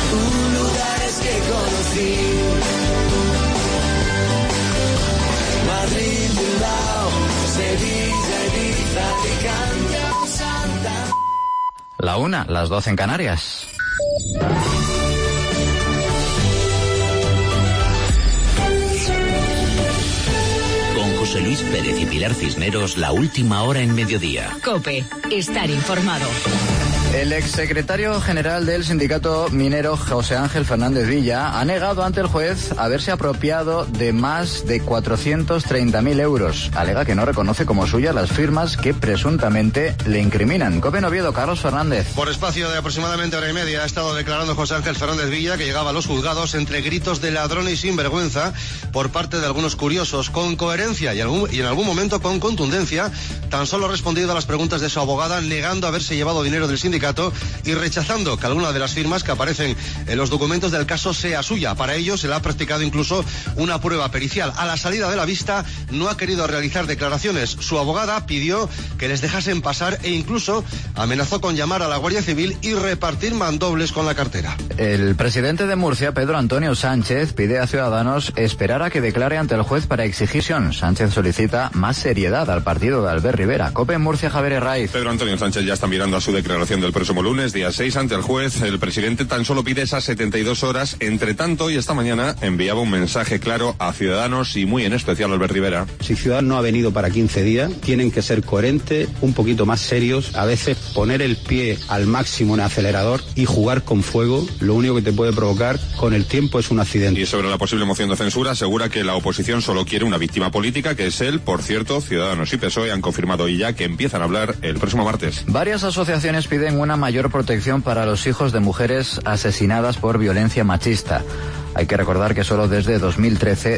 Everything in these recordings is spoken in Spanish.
lugares que conocí. Madrid, Bilbao, Sevilla, Ibiza, Alicante, Santa. La 1, las 12 en Canarias. Con José Luis Pérez y Pilar Cisneros, la última hora en mediodía. COPE, estar informado. El exsecretario general del sindicato minero, José Ángel Fernández Villa, ha negado ante el juez haberse apropiado de más de 430.000 euros. Alega que no reconoce como suyas las firmas que presuntamente le incriminan. COPE en Oviedo, Carlos Fernández. Por espacio de aproximadamente hora y media ha estado declarando José Ángel Fernández Villa que llegaba a los juzgados entre gritos de ladrón y sinvergüenza por parte de algunos curiosos, con coherencia y en algún momento con contundencia. Tan solo ha respondido a las preguntas de su abogada, negando haberse llevado dinero del sindicato y rechazando que alguna de las firmas que aparecen en los documentos del caso sea suya. Para ello se le ha practicado incluso una prueba pericial. A la salida de la vista no ha querido realizar declaraciones. Su abogada pidió que les dejasen pasar e incluso amenazó con llamar a la Guardia Civil y repartir mandobles con la cartera. El presidente de Murcia, Pedro Antonio Sánchez, pide a Ciudadanos esperar a que declare ante el juez para exigir. Sánchez solicita más seriedad al partido de Albert Rivera. COPE en Murcia, Javier Herraiz. Pedro Antonio Sánchez ya está mirando a su declaración del próximo lunes, día 6, ante el juez. El presidente tan solo pide esas 72 horas. Entre tanto, y esta mañana enviaba un mensaje claro a Ciudadanos y muy en especial a Albert Rivera. Si Ciudadanos no ha venido para 15 días, tienen que ser coherentes, un poquito más serios, a veces poner el pie al máximo en el acelerador y jugar con fuego, lo único que te puede provocar con el tiempo es un accidente. Y sobre la posible moción de censura, asegura que la oposición solo quiere una víctima política, que es él. Por cierto, Ciudadanos y PSOE han confirmado hoy ya que empiezan a hablar el próximo martes. Varias asociaciones piden una mayor protección para los hijos de mujeres asesinadas por violencia machista. Hay que recordar que solo desde 2013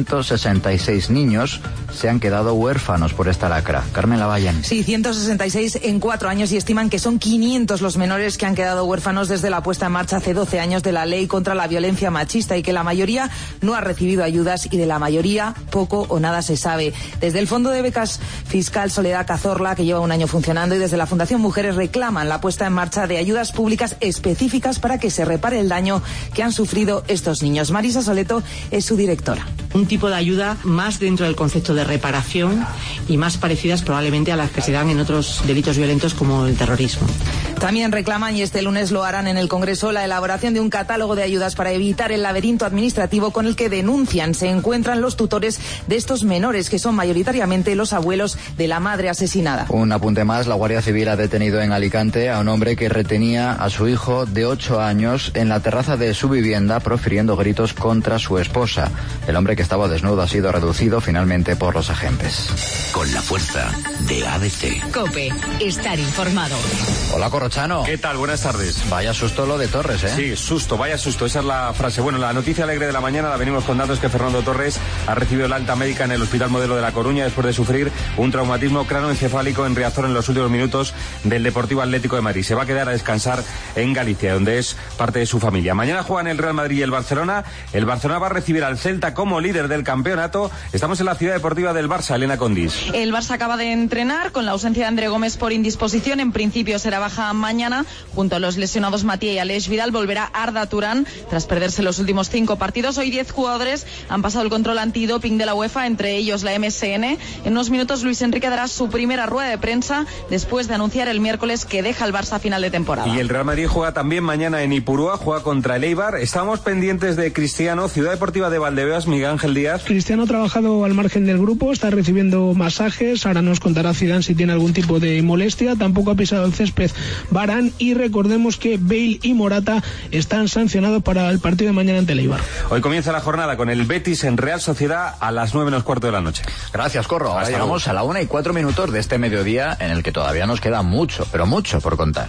166 niños se han quedado huérfanos por esta lacra. Carmen Lavallén. Sí, 166 en 4 años y estiman que son 500 los menores que han quedado huérfanos desde la puesta en marcha hace 12 años de la ley contra la violencia machista y que la mayoría no ha recibido ayudas y de la mayoría poco o nada se sabe. Desde el Fondo de Becas Fiscal Soledad Cazorla, que lleva un año funcionando, y desde la Fundación Mujeres reclaman la puesta en marcha de ayudas públicas específicas para que se repare el daño que han sufrido estos niños. Marisa Soleto es su directora. Un tipo de ayuda más dentro del concepto de reparación y más parecidas probablemente a las que se dan en otros delitos violentos como el terrorismo. También reclaman, y este lunes lo harán en el Congreso, la elaboración de un catálogo de ayudas para evitar el laberinto administrativo con el que denuncian se encuentran los tutores de estos menores, que son mayoritariamente los abuelos de la madre asesinada. Un apunte más, la Guardia Civil ha detenido en Alicante a un hombre que retenía a su hijo de 8 años en la terraza de su vivienda profiriendo gritos contra su esposa. El hombre, que estaba desnudo, ha sido reducido finalmente por los agentes. Con la fuerza de ABC. COPE, estar informado. Hola, Corrochano. ¿Qué tal? Buenas tardes. Vaya susto lo de Torres, ¿eh? Sí, susto, vaya susto. Esa es la frase. Bueno, la noticia alegre de la mañana la venimos contando, es que Fernando Torres ha recibido la alta médica en el Hospital Modelo de La Coruña después de sufrir un traumatismo cráneoencefálico en Riazor en los últimos minutos del Deportivo Atlético de Madrid. Se va a quedar a descansar en Galicia, donde es parte de su familia. Mañana juegan el Real Madrid y el Barcelona. El Barcelona va a recibir al Celta como líder del campeonato. Estamos en la ciudad deportiva del Barça, Elena Condis. El Barça acaba de entrenar con la ausencia de André Gómez por indisposición. En principio será baja mañana. Junto a los lesionados Matías y Aleix Vidal volverá Arda Turán tras perderse los últimos 5 partidos. Hoy 10 jugadores han pasado el control antidoping de la UEFA, entre ellos la MSN. En unos minutos Luis Enrique dará su primera rueda de prensa después de anunciar el miércoles que deja el Barça a final de temporada. Y el Real Madrid juega también mañana en Ipurúa, juega contra el Eibar. Estamos pendientes de Cristiano, Ciudad Deportiva de Valdebebas, Miguel Ángel Díaz. Cristiano ha trabajado al margen del grupo, está recibiendo masajes. Ahora nos contará Zidane si tiene algún tipo de molestia. Tampoco ha pisado el césped Varane, y recordemos que Bale y Morata están sancionados para el partido de mañana ante el Eibar. Hoy comienza la jornada con el Betis en Real Sociedad a las 9:15 de la noche. Gracias, Corro. Ahora llegamos a la 1:04 de este mediodía, en el que todavía nos queda mucho, pero mucho por contar.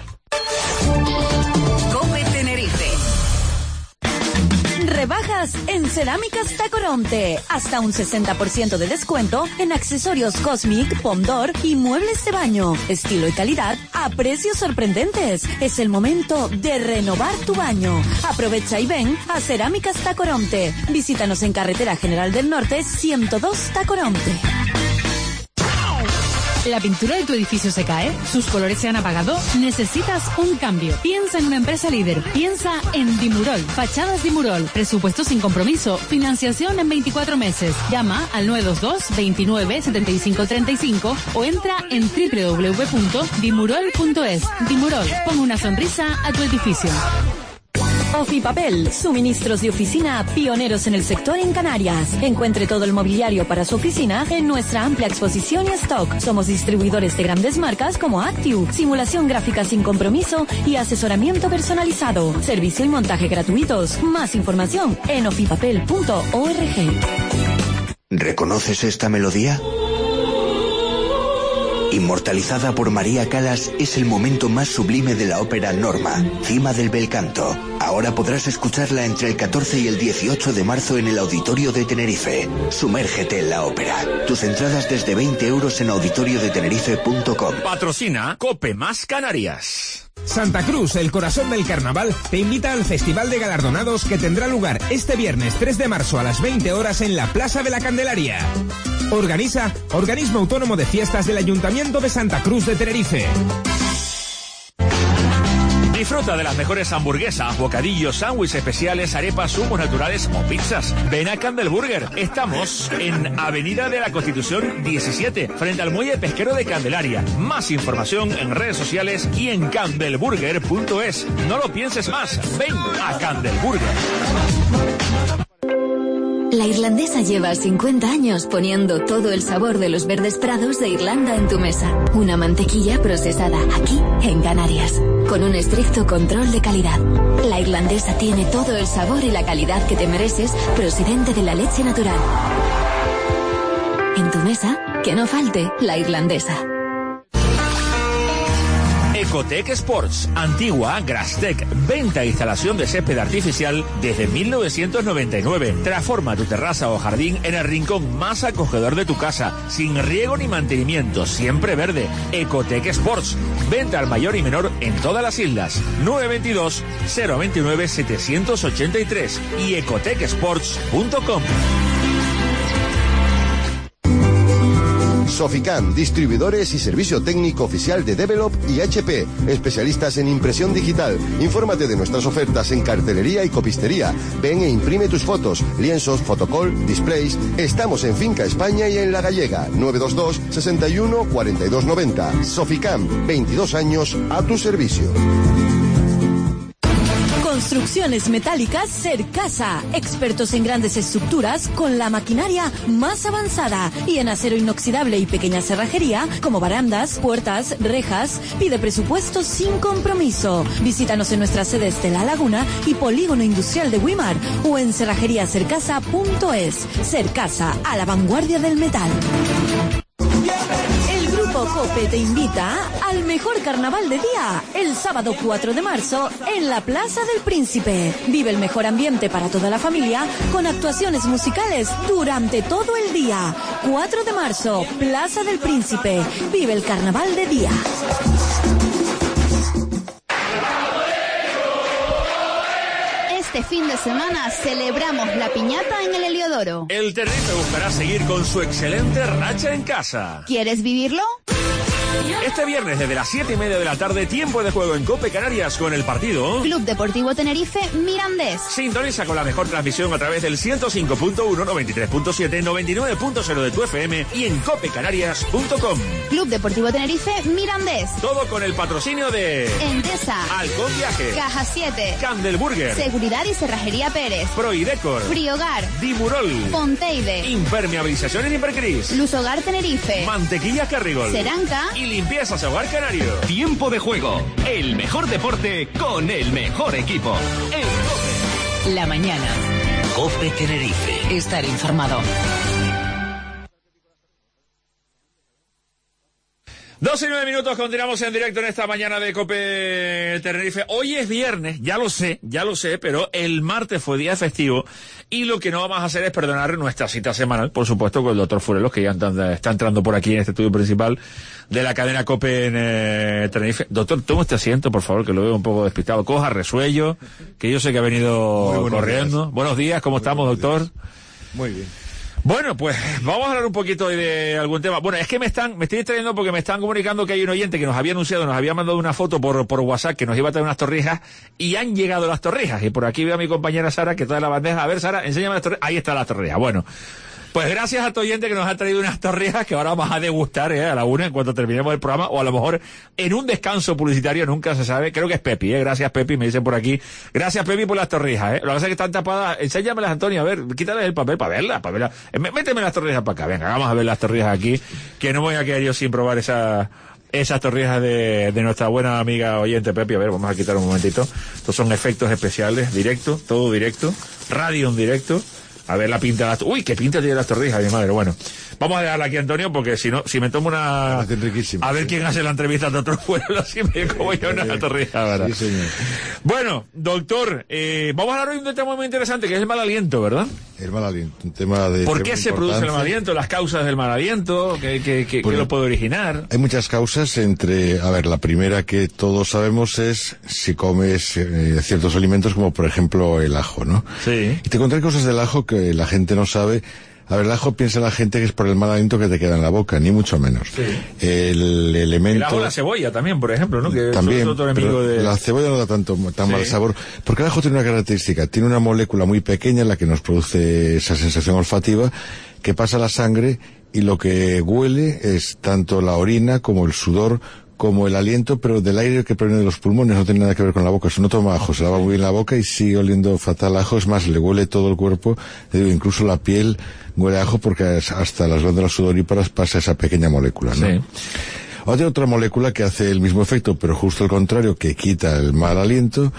COPE Tenerife. Rebajas en Cerámicas Tacoronte. Hasta un 60% de descuento en accesorios Cosmic, Pondor y muebles de baño. Estilo y calidad a precios sorprendentes. Es el momento de renovar tu baño. Aprovecha y ven a Cerámicas Tacoronte. Visítanos en Carretera General del Norte 102 Tacoronte. ¿La pintura de tu edificio se cae? ¿Sus colores se han apagado? ¿Necesitas un cambio? Piensa en una empresa líder. Piensa en Dimurol. Fachadas Dimurol. Presupuesto sin compromiso. Financiación en 24 meses. Llama al 922 29 75 35 o entra en www.dimurol.es. Dimurol, pon una sonrisa a tu edificio. Ofipapel, suministros de oficina pioneros en el sector en Canarias. Encuentre todo el mobiliario para su oficina en nuestra amplia exposición y stock. Somos distribuidores de grandes marcas como Actiu, simulación gráfica sin compromiso y asesoramiento personalizado. Servicio y montaje gratuitos. Más información en ofipapel.org. ¿Reconoces esta melodía? Inmortalizada por María Callas, es el momento más sublime de la ópera Norma, Cima del Bel Canto. Ahora podrás escucharla entre el 14 y el 18 de marzo en el Auditorio de Tenerife. Sumérgete en la ópera. Tus entradas desde 20 euros en auditoriodetenerife.com. Patrocina Cope Más Canarias. Santa Cruz, el corazón del carnaval, te invita al Festival de Galardonados que tendrá lugar este viernes 3 de marzo a las 20 horas en la Plaza de la Candelaria. Organiza Organismo Autónomo de Fiestas del Ayuntamiento de Santa Cruz de Tenerife. Disfruta de las mejores hamburguesas, bocadillos, sándwiches especiales, arepas, zumos naturales o pizzas. Ven a Candelburger. Estamos en Avenida de la Constitución 17, frente al Muelle Pesquero de Candelaria. Más información en redes sociales y en candelburger.es. No lo pienses más. Ven a Candelburger. La Irlandesa lleva 50 años poniendo todo el sabor de los verdes prados de Irlanda en tu mesa. Una mantequilla procesada aquí, en Canarias, con un estricto control de calidad. La Irlandesa tiene todo el sabor y la calidad que te mereces, procedente de la leche natural. En tu mesa, que no falte la Irlandesa. Ecotec Sports, antigua Grastec, venta e instalación de césped artificial desde 1999. Transforma tu terraza o jardín en el rincón más acogedor de tu casa, sin riego ni mantenimiento, siempre verde. Ecotec Sports, venta al mayor y menor en todas las islas. 922-029-783 y ecotecsports.com. Soficam, distribuidores y servicio técnico oficial de Develop y HP, especialistas en impresión digital. Infórmate de nuestras ofertas en cartelería y copistería. Ven e imprime tus fotos, lienzos, fotocall, displays. Estamos en Finca España y en La Gallega, 922 61 42 90. Soficam, 22 años a tu servicio. Construcciones metálicas Cercasa, expertos en grandes estructuras con la maquinaria más avanzada y en acero inoxidable y pequeña cerrajería como barandas, puertas, rejas. Pide presupuesto sin compromiso. Visítanos en nuestras sedes de La Laguna y Polígono Industrial de Wimar o en cerrajeriacercasa.es. Cercasa, a la vanguardia del metal. Cope te invita al mejor carnaval de día, el sábado 4 de marzo en la Plaza del Príncipe. Vive el mejor ambiente para toda la familia con actuaciones musicales durante todo el día. 4 de marzo, Plaza del Príncipe. Vive el carnaval de día. Este fin de semana celebramos la piñata en el Heliodoro. El Tenerife buscará seguir con su excelente racha en casa. ¿Quieres vivirlo? Este viernes desde las 7:30 de la tarde, tiempo de juego en Cope Canarias con el partido Club Deportivo Tenerife Mirandés. Sintoniza con la mejor transmisión a través del 105.1, 93.7, 99.0 de tu FM y en copecanarias.com. Club Deportivo Tenerife Mirandés. Todo con el patrocinio de Endesa, Halcón Viaje, Caja 7, Candelburger, Seguridad y Cerrajería Pérez, Proidecor, Friogar, Dimurol, Ponteide, Impermeabilización en Impercris, Luz Hogar Tenerife, Mantequilla Carrigol, Ceranca y Limpiezas Hogar Canario. Tiempo de juego, el mejor deporte con el mejor equipo. En Cope. La mañana. Cope Tenerife. Estar informado. 12:09, continuamos en directo en esta mañana de Cope Tenerife. Hoy es viernes, ya lo sé, pero el martes fue día festivo y lo que no vamos a hacer es perdonar nuestra cita semanal, por supuesto, con el doctor Furelos, que ya está entrando por aquí en este estudio principal de la cadena Cope en Tenerife. Doctor, toma este asiento, por favor, que lo veo un poco despistado. Coja resuello, que yo sé que ha venido corriendo. Días. Buenos días, ¿cómo estamos, doctor? Muy bien. Bueno, pues vamos a hablar un poquito de algún tema. Bueno, es que me estoy distrayendo porque me están comunicando que hay un oyente que nos había anunciado, nos había mandado una foto por WhatsApp que nos iba a traer unas torrijas y han llegado las torrijas. Y por aquí veo a mi compañera Sara que trae la bandeja. A ver, Sara, enséñame las torrijas. Ahí está la torrija. Bueno, pues gracias a tu oyente que nos ha traído unas torrijas que ahora vamos a degustar a la 1 en cuanto terminemos el programa, o a lo mejor en un descanso publicitario, nunca se sabe. Creo que es Pepi, gracias Pepi, me dicen por aquí. Gracias Pepi por las torrijas, Lo que pasa es que están tapadas. Enséñamelas, Antonio, a ver, quítale el papel para verlas. Méteme las torrijas para acá, venga, vamos a ver las torrijas aquí, que no me voy a quedar yo sin probar esas torrijas de nuestra buena amiga oyente Pepi. A ver, vamos a quitar un momentito. Estos son efectos especiales, directo, todo directo, radio en directo. A ver la pinta de las... Uy, qué pinta tiene las torrijas, mi madre. Bueno, vamos a dejarla aquí, Antonio, porque si no, si me tomo una... A ver quién hace la entrevista de otro pueblo, si me como yo una torrija, ¿verdad? Sí, señor. Bueno, doctor, vamos a hablar hoy de un tema muy interesante, que es el mal aliento, ¿verdad? El mal aliento, un tema de... ¿Por qué se produce el mal aliento? ¿Las causas del mal aliento? ¿Qué lo puede originar? Hay muchas causas entre... A ver, la primera que todos sabemos es si comes ciertos alimentos, como por ejemplo el ajo, ¿no? Sí. Y te contaré cosas del ajo que la gente no sabe. A ver, el ajo, piensa la gente que es por el mal aliento que te queda en la boca, ni mucho menos. Sí. El elemento... El ajo, la cebolla también, por ejemplo, ¿no? Que también, otro enemigo de... la cebolla no da tan mal sabor, porque el ajo tiene una característica, tiene una molécula muy pequeña en la que nos produce esa sensación olfativa, que pasa a la sangre, y lo que huele es tanto la orina como el sudor, como el aliento, pero del aire que proviene de los pulmones, no tiene nada que ver con la boca. Si uno toma ajo, se lava muy bien la boca y sigue oliendo fatal ajo. Es más, le huele todo el cuerpo, incluso la piel huele a ajo, porque hasta las glándulas sudoríparas pasa esa pequeña molécula, ¿no? Sí. Hay otra molécula que hace el mismo efecto, pero justo el contrario, que quita el mal aliento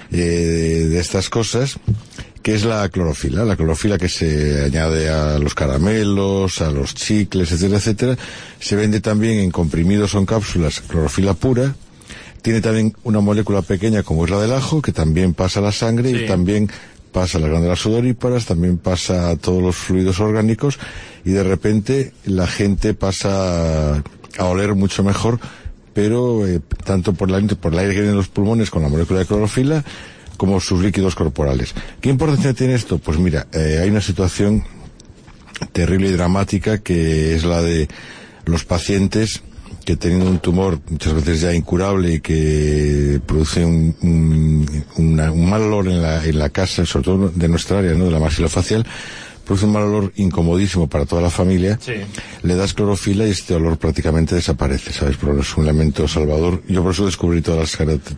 de estas cosas, que es la clorofila. La clorofila, que se añade a los caramelos, a los chicles, etcétera, etcétera. Se vende también en comprimidos o en cápsulas, clorofila pura. Tiene también una molécula pequeña como es la del ajo, que también pasa a la sangre, sí, y también pasa a las glándulas sudoríparas, también pasa a todos los fluidos orgánicos, y de repente la gente pasa a oler mucho mejor, pero tanto por el aire que viene en los pulmones con la molécula de clorofila, como sus líquidos corporales. ¿Qué importancia tiene esto? Pues mira, hay una situación terrible y dramática, que es la de los pacientes que, teniendo un tumor muchas veces ya incurable y que produce un mal olor en la casa, sobre todo de nuestra área, ¿no?, de la maxilofacial, produce un mal olor incomodísimo para toda la familia. Sí. Le das clorofila y este olor prácticamente desaparece, ¿sabes? Pero es un elemento salvador. Yo por eso descubrí todas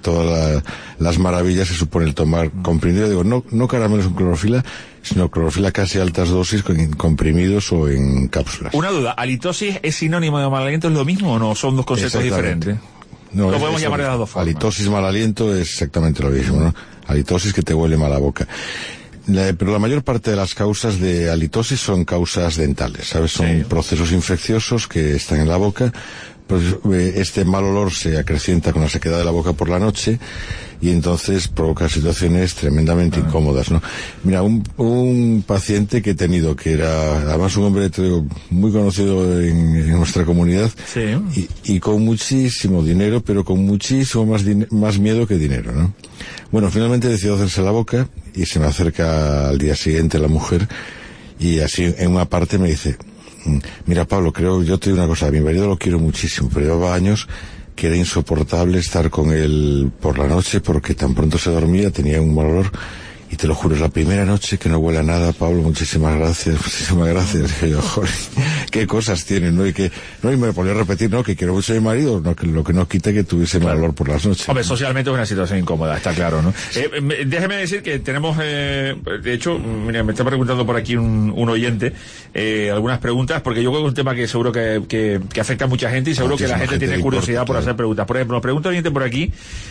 las maravillas que supone el tomar comprimido. Digo, no caramelos con clorofila, sino clorofila casi a altas dosis, con comprimidos o en cápsulas. Una duda, ¿halitosis es sinónimo de mal aliento? ¿Es lo mismo o no? ¿Son dos conceptos diferentes? No, lo podemos llamar de las dos formas. Halitosis, mal aliento, es exactamente lo mismo, ¿no? Halitosis, que te huele mal la boca. Pero la mayor parte de las causas de halitosis son causas dentales, ¿sabes? Son procesos infecciosos que están en la boca. Pues este mal olor se acrecienta con la sequedad de la boca por la noche, y entonces provoca situaciones tremendamente incómodas, ¿no? Mira, un paciente que he tenido, que era además un hombre muy conocido en nuestra comunidad, sí, y con muchísimo dinero, pero con muchísimo más miedo que dinero, ¿no? Bueno, finalmente decidió hacerse la boca, y se me acerca al día siguiente la mujer, y así en una parte me dice: mira, Pablo, yo te digo una cosa, a mi marido lo quiero muchísimo, pero llevaba años que era insoportable estar con él por la noche, porque tan pronto se dormía tenía un mal olor, y te lo juro, es la primera noche que no huele a nada, Pablo, muchísimas gracias. Dije yo, joder, qué cosas tienen, ¿no? Y me ponía a repetir, ¿no?, que quiero mucho a mi marido, no, que lo que no quita que tuviese mal olor por las noches. Hombre, socialmente es una situación incómoda, está claro, ¿no? Déjeme decir que tenemos, de hecho, mira, me está preguntando por aquí un oyente, algunas preguntas, porque yo creo que es un tema que seguro que afecta a mucha gente, y seguro que la gente tiene curiosidad por hacer preguntas. Por ejemplo, nos pregunta un oyente por aquí,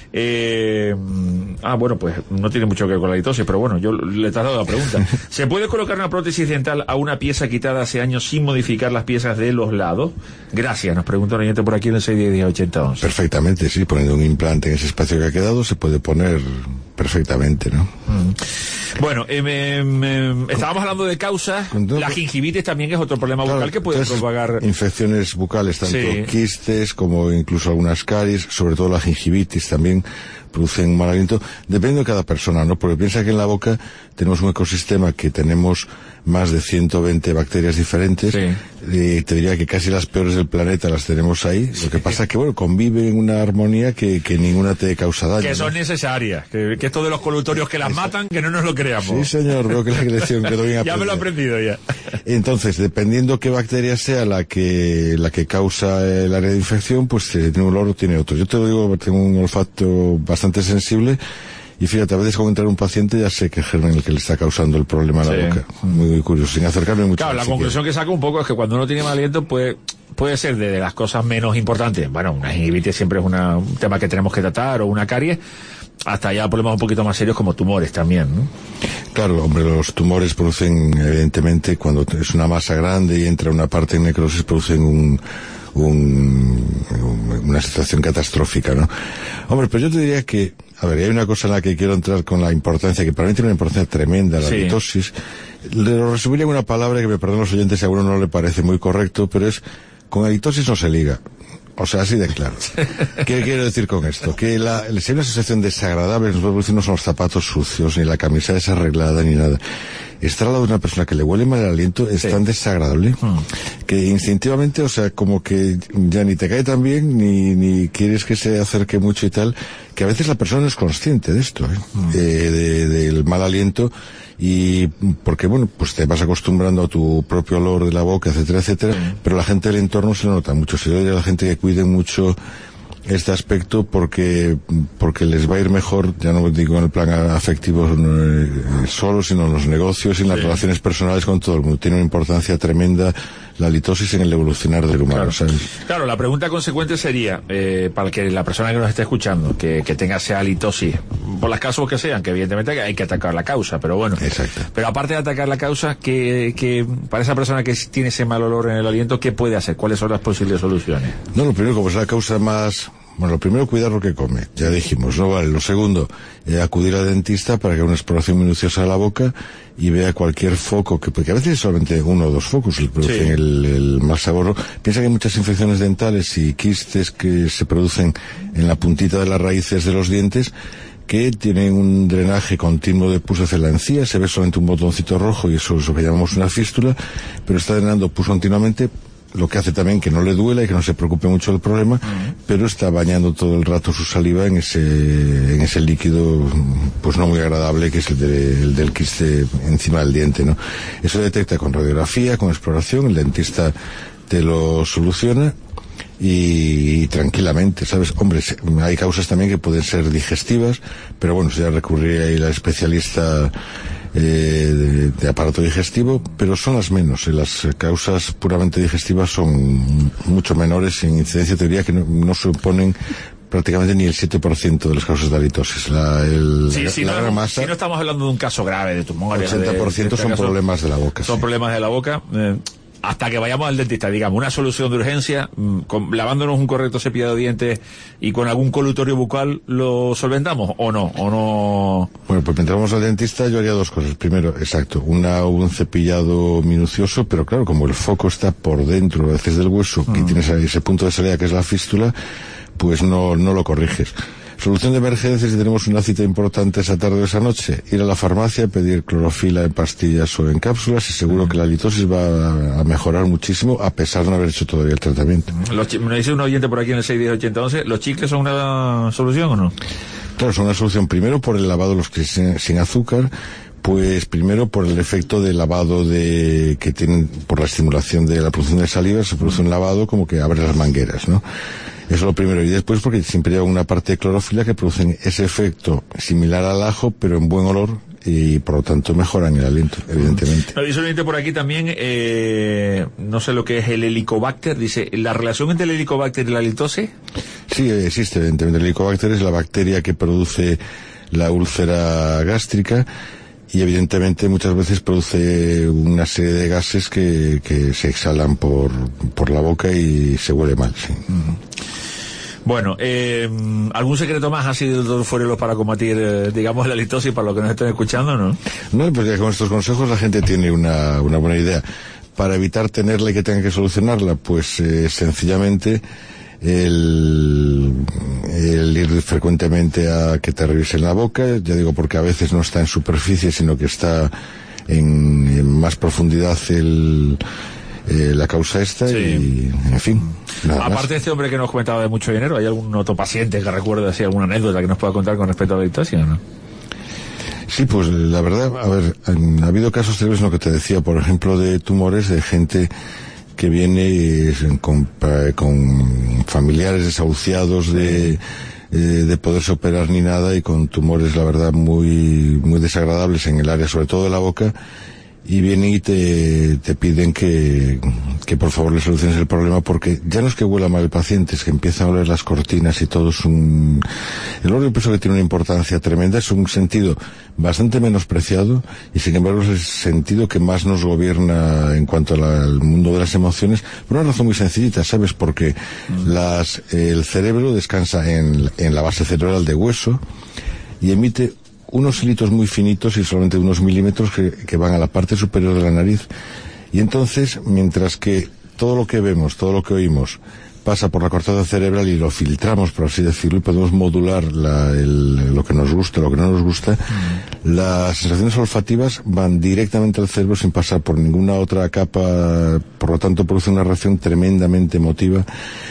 bueno, pues no tiene mucho que ver con la halitosis, pero bueno, yo le he trasladado la pregunta. ¿Se puede colocar una prótesis dental a una pieza quitada hace años sin modificar las piezas de los lados? Gracias, nos pregunta un oyente por aquí en el 610-1080-11. Perfectamente, sí, poniendo un implante en ese espacio que ha quedado, se puede poner perfectamente, ¿no? Bueno, estábamos hablando de causas. La gingivitis también es otro problema bucal que puede propagar infecciones bucales, tanto quistes como incluso algunas caries, sobre todo la gingivitis también producen mal aliento. Depende de cada persona, ¿no? Porque piensa que en la boca tenemos un ecosistema que tenemos más de 120 bacterias diferentes. Te diría que casi las peores del planeta las tenemos ahí. Lo que pasa es que, bueno, conviven en una armonía que ninguna te causa daño. Que son necesarias. Que esto de los colutorios que las matan, que no nos lo creamos. Sí, señor, veo que la lección quedó bien aprendida. Ya me lo he aprendido ya. Entonces, dependiendo qué bacteria sea la que causa el área de infección, pues tiene un olor o tiene otro. Yo te lo digo, tengo un olfato bastante sensible. Y fíjate, a veces cuando entra un paciente ya sé que es germen el que le está causando el problema a la boca. Muy curioso, sin acercarme mucho. Claro, la conclusión que saco un poco es que cuando uno tiene mal aliento puede ser de las cosas menos importantes. Bueno, una gingivitis siempre es un tema que tenemos que tratar, o una caries, hasta ya problemas un poquito más serios como tumores también, ¿no? Claro, hombre, los tumores producen, evidentemente, cuando es una masa grande y entra una parte en necrosis, producen una situación catastrófica, ¿no? Hombre, pero yo te diría que, a ver, hay una cosa en la que quiero entrar con la importancia, que para mí tiene una importancia tremenda, la halitosis. Lo resumiría en una palabra que me perdonen los oyentes si a uno no le parece muy correcto, pero es, con halitosis no se liga. O sea, así de claro. ¿Qué quiero decir con esto? Que si hay una sensación desagradable, no son los zapatos sucios, ni la camisa desarreglada, ni nada. Estar al lado de una persona que le huele mal el aliento es tan desagradable que instintivamente, o sea, como que ya ni te cae tan bien, ni quieres que se acerque mucho y tal, que a veces la persona no es consciente de esto, del mal aliento. Y porque, bueno, pues te vas acostumbrando a tu propio olor de la boca, etcétera, etcétera, pero la gente del entorno se lo nota mucho. Se oye a la gente que cuide mucho este aspecto porque les va a ir mejor, ya no digo en el plan afectivo solo, sino en los negocios y en las relaciones personales con todo el mundo. Tiene una importancia tremenda la halitosis en el evolucionar del humano, ¿sabes? Claro, la pregunta consecuente sería, para que la persona que nos esté escuchando, que tenga esa halitosis, por las causas que sean, que evidentemente hay que atacar la causa, pero bueno. Exacto. Pero aparte de atacar la causa, que para esa persona que tiene ese mal olor en el aliento, ¿qué puede hacer? ¿Cuáles son las posibles soluciones? No, lo primero, como es la causa más... Bueno, lo primero, cuidar lo que come, ya dijimos, ¿no? Vale. Lo segundo, acudir al dentista para que haga una exploración minuciosa de la boca y vea cualquier foco, porque a veces solamente uno o dos focos le producen el mal sabor. Piensa que hay muchas infecciones dentales y quistes que se producen en la puntita de las raíces de los dientes, que tienen un drenaje continuo de pus hacia la encía, se ve solamente un botoncito rojo y eso es lo que llamamos una fístula, pero está drenando pus continuamente, lo que hace también que no le duela y que no se preocupe mucho del problema, pero está bañando todo el rato su saliva en ese líquido pues no muy agradable que es el del quiste encima del diente, ¿no? Eso se detecta con radiografía, con exploración, el dentista te lo soluciona y tranquilamente, ¿sabes? Hombre, hay causas también que pueden ser digestivas, pero bueno, ya recurriría ahí la especialista de aparato digestivo, pero son las menos. Las causas puramente digestivas son mucho menores en incidencia, te diría que no suponen prácticamente ni el 7% de las causas de halitosis. Si no estamos hablando de un caso grave de tumores. 80% son problemas de la boca. Son problemas de la boca. Hasta que vayamos al dentista, digamos, una solución de urgencia, lavándonos un correcto cepillado de dientes y con algún colutorio bucal, ¿lo solventamos o no? Bueno, pues mientras vamos al dentista yo haría dos cosas. Primero, exacto, un cepillado minucioso, pero claro, como el foco está por dentro a veces del hueso, que tienes ese punto de salida que es la fístula, pues no lo corriges. Solución de emergencia, si tenemos una cita importante esa tarde o esa noche, ir a la farmacia, pedir clorofila en pastillas o en cápsulas y seguro que la halitosis va a mejorar muchísimo a pesar de no haber hecho todavía el tratamiento. Me dice un oyente por aquí en el 6108011, ¿los chicles son una solución o no? Claro, son una solución primero por el lavado de los chicles sin azúcar, pues primero por el efecto de lavado que tienen por la estimulación de la producción de saliva, se produce un lavado como que abre las mangueras, ¿no? Eso es lo primero. Y después porque siempre lleva una parte de clorofila que producen ese efecto similar al ajo, pero en buen olor y por lo tanto mejoran el aliento, evidentemente. Dice un oyente por aquí también, no sé lo que es el Helicobacter, dice, ¿la relación entre el Helicobacter y la halitosis? Sí, existe evidentemente. El Helicobacter es la bacteria que produce la úlcera gástrica y evidentemente muchas veces produce una serie de gases que se exhalan por la boca y se huele mal, sí. Bueno, ¿algún secreto más así del doctor Forelos para combatir, digamos, la litosis para los que nos estén escuchando, no? No, pues ya con estos consejos la gente tiene una buena idea. Para evitar tenerla y que tenga que solucionarla, pues sencillamente el ir frecuentemente a que te revisen la boca, ya digo, porque a veces no está en superficie, sino que está en más profundidad la causa esta, sí. Y en fin, nada aparte más. De este hombre que nos comentaba de mucho dinero, ¿hay algún otro paciente que recuerde así alguna anécdota que nos pueda contar con respecto a la litosis o no? Sí, pues la verdad, a ver, ha habido casos terribles en lo que te decía, por ejemplo, de tumores de gente que viene con familiares desahuciados de poderse operar ni nada, y con tumores, la verdad, muy desagradables en el área, sobre todo de la boca, y vienen y te piden que por favor le soluciones el problema, porque ya no es que huela mal el paciente, es que empiezan a oler las cortinas y todo. El olor, yo pienso que tiene una importancia tremenda, es un sentido bastante menospreciado, y sin embargo es el sentido que más nos gobierna en cuanto al mundo de las emociones, por una razón muy sencillita, ¿sabes? Porque el cerebro descansa en la base cerebral de hueso y emite unos hilitos muy finitos y solamente unos milímetros que van a la parte superior de la nariz. Y entonces, mientras que todo lo que vemos, todo lo que oímos, pasa por la corteza cerebral y lo filtramos, por así decirlo, y podemos modular lo que nos gusta, lo que no nos gusta, las sensaciones olfativas van directamente al cerebro sin pasar por ninguna otra capa, por lo tanto produce una reacción tremendamente emotiva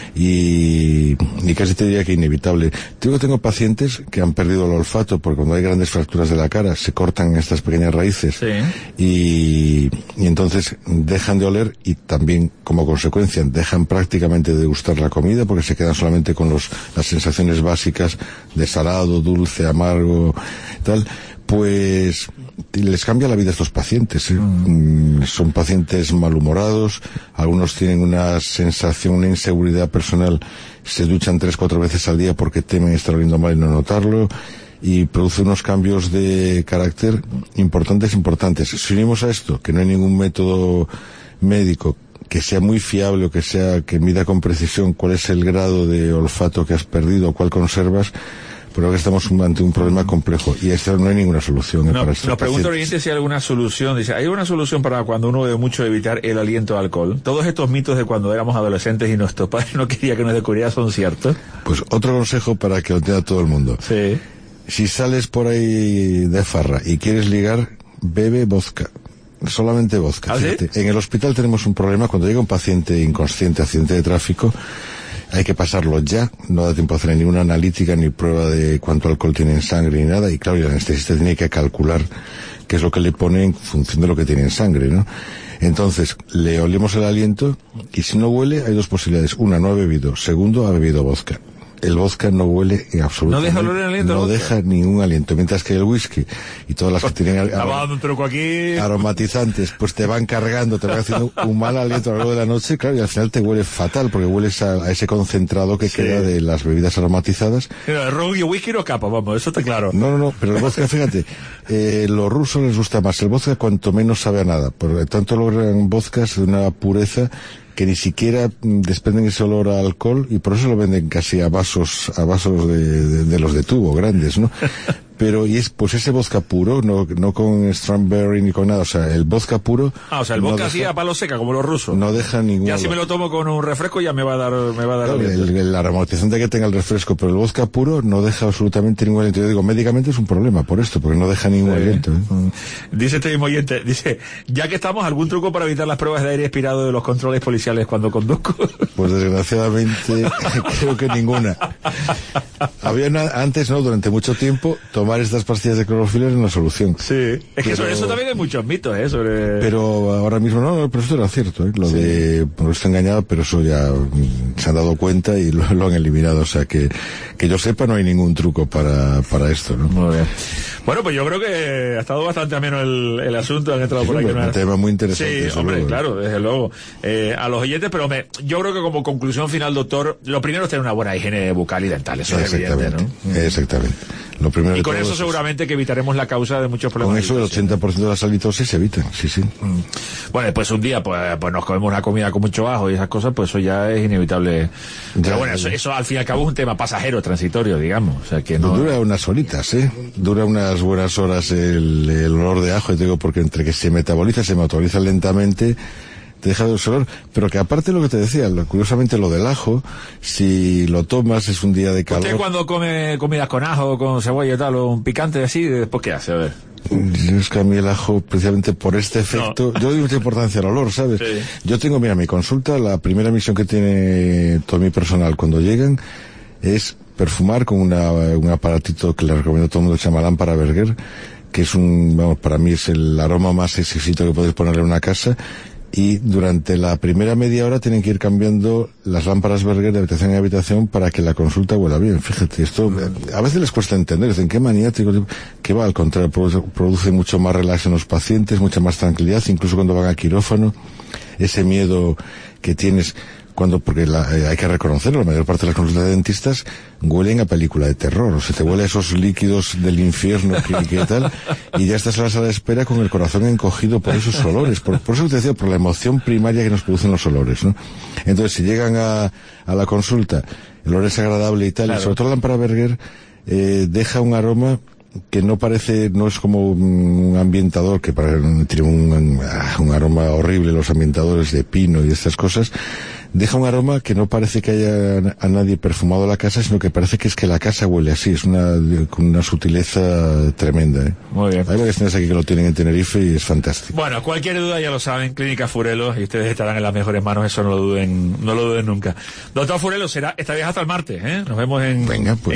y casi te diría que inevitable. Tengo pacientes que han perdido el olfato porque cuando hay grandes fracturas de la cara se cortan estas pequeñas raíces, sí. y entonces dejan de oler, y también como consecuencia dejan prácticamente de gustar la comida porque se quedan solamente con las sensaciones básicas de salado, dulce, amargo, tal. Pues les cambia la vida a estos pacientes, ¿eh? Son pacientes malhumorados, algunos tienen una sensación, una inseguridad personal, se duchan 3-4 veces al día porque temen estar oliendo mal y no notarlo, y produce unos cambios de carácter importantes. Si unimos a esto que no hay ningún método médico que sea muy fiable, o que mida con precisión cuál es el grado de olfato que has perdido o cuál conservas, pero que estamos ante un problema complejo, y no hay ninguna solución para esto. Nos pregunta oyente si hay alguna solución. Dice, ¿hay una solución para cuando uno bebe mucho evitar el aliento de alcohol? Todos estos mitos de cuando éramos adolescentes y nuestro padre no quería que nos descubriera son ciertos. Pues otro consejo para que lo tenga todo el mundo. Sí. Si sales por ahí de farra y quieres ligar, bebe vodka. Solamente vodka. ¿Ah, fíjate, sí? En el hospital tenemos un problema. Cuando llega un paciente inconsciente, accidente de tráfico, hay que pasarlo ya, no da tiempo a hacer ninguna analítica ni prueba de cuánto alcohol tiene en sangre ni nada, y claro, el anestesista tiene que calcular qué es lo que le pone en función de lo que tiene en sangre, ¿no? Entonces, le olemos el aliento, y si no huele, hay dos posibilidades. Una, no ha bebido. Segundo, ha bebido vodka. El vodka no huele en absoluto. ¿No deja olor el aliento? No deja ningún aliento. Mientras que el whisky y todas las que tienen estaba dando un truco aquí, aromatizantes, pues te van cargando, te van haciendo un mal aliento a lo largo de la noche, claro, y al final te huele fatal, porque hueles a ese concentrado que queda de las bebidas aromatizadas. Pero el ron y el whisky no escapa, vamos, eso está claro. No, pero el vodka, fíjate, los rusos les gusta más el vodka cuanto menos sabe a nada, por lo tanto logran vodkas de una pureza que ni siquiera desprenden ese olor a alcohol, y por eso lo venden casi a vasos de los de tubo grandes, ¿no? Pero, y es pues ese vodka puro, no con strawberry ni con nada, o sea, el vodka puro. O sea, el vodka así a palo seca, como los rusos. No deja ningún Ya olor. Si me lo tomo con un refresco ya me va a dar claro, el aromatizante que tenga el refresco, pero el vodka puro no deja absolutamente ningún aliento. Yo digo, médicamente es un problema por esto, porque no deja ningún aliento, ¿eh? Dice este mismo oyente, ya que estamos, ¿algún truco para evitar las pruebas de aire expirado de los controles policiales cuando conduzco? Pues desgraciadamente creo que ninguna. Había antes, durante mucho tiempo, tomar estas pastillas de clorofila era una solución. Sí, es que sobre eso también hay muchos mitos, Pero ahora mismo pero esto era cierto, por esto engañado, pero eso ya se han dado cuenta y lo han eliminado, o sea que yo sepa no hay ningún truco para esto, ¿no? Muy bien. Bueno, pues yo creo que ha estado bastante ameno el asunto, han entrado por aquí. Un tema muy interesante. Sí, hombre, claro, desde luego. A los oyentes, pero yo creo que como conclusión final, doctor, lo primero es tener una buena higiene bucal y dental, eso es evidente, ¿no? Exactamente. Lo primero y con eso es, seguramente que evitaremos la causa de muchos problemas. Con eso el 80% de las halitosis se evitan, sí. Bueno, después un día pues nos comemos una comida con mucho ajo y esas cosas, pues eso ya es inevitable. Pero bueno, eso al fin y al cabo es un tema pasajero, transitorio, digamos. O sea que no... Dura unas horitas, dura unas buenas horas el olor de ajo, y te digo, porque entre que se metaboliza lentamente, te deja de olor, pero que aparte de lo que te decía, curiosamente lo del ajo, si lo tomas es un día de calor. ¿Usted cuando come comidas con ajo, con cebolla y tal, o un picante así, después qué hace? A ver. Es que a mí el ajo, precisamente por este efecto, yo doy mucha importancia al olor, ¿sabes? Sí. Yo tengo, mira, mi consulta, la primera misión que tiene todo mi personal cuando llegan es perfumar con un aparatito que le recomiendo a todo el mundo, que se llama lámpara Berger, que es para mí es el aroma más exquisito que podéis ponerle en una casa. Y durante la primera media hora tienen que ir cambiando las lámparas Berger de habitación en habitación para que la consulta huela bien. Fíjate, esto a veces les cuesta entender, dicen, qué maniático, que va al contrario, produce mucho más relax en los pacientes, mucha más tranquilidad, incluso cuando van a quirófano, ese miedo que tienes porque hay que reconocerlo, la mayor parte de las consultas de dentistas huelen a película de terror, o sea, te huele a esos líquidos del infierno que tal, y ya estás en la sala de espera con el corazón encogido por esos olores, por eso te decía, por la emoción primaria que nos producen los olores, ¿no? Entonces, si llegan a la consulta, el olor es agradable y tal, claro. Y sobre todo la lámpara Berger deja un aroma que no es como un ambientador que tiene un aroma horrible, los ambientadores de pino y estas cosas. Deja un aroma que no parece que haya a nadie perfumado la casa, sino que parece que es que la casa huele así, con una sutileza tremenda, Muy bien. Hay varias tiendas aquí que lo tienen en Tenerife y es fantástico. Bueno, cualquier duda ya lo saben, Clínica Furelo, y ustedes estarán en las mejores manos, eso no lo duden nunca. Doctor Furelo, será esta vez hasta el martes, Nos vemos en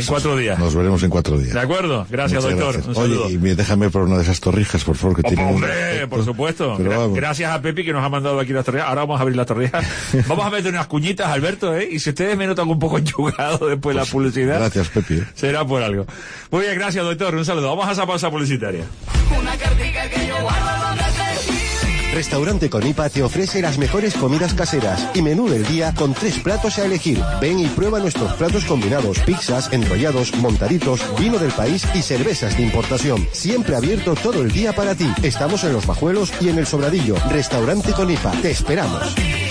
4 días. Nos veremos en 4 días. De acuerdo, gracias, muchas doctor. Gracias. Un saludo. Oye, y déjame por una de esas torrijas, por favor, que tienen. Hombre, por supuesto. Gracias a Pepi que nos ha mandado aquí las torrijas. Ahora vamos a abrir las torrijas. Vamos a meter unas cuñitas, Alberto, y si ustedes me notan un poco enchugado después de la publicidad. Gracias, Pepi. Será por algo. Muy bien, gracias, doctor. Un saludo. Vamos a esa pausa publicitaria. Una cartica que yo guardo donde te... Restaurante Conipa te ofrece las mejores comidas caseras y menú del día con 3 platos a elegir. Ven y prueba nuestros platos combinados, pizzas, enrollados, montaditos, vino del país y cervezas de importación. Siempre abierto todo el día para ti. Estamos en Los Bajuelos y en El Sobradillo. Restaurante Conipa. Te esperamos.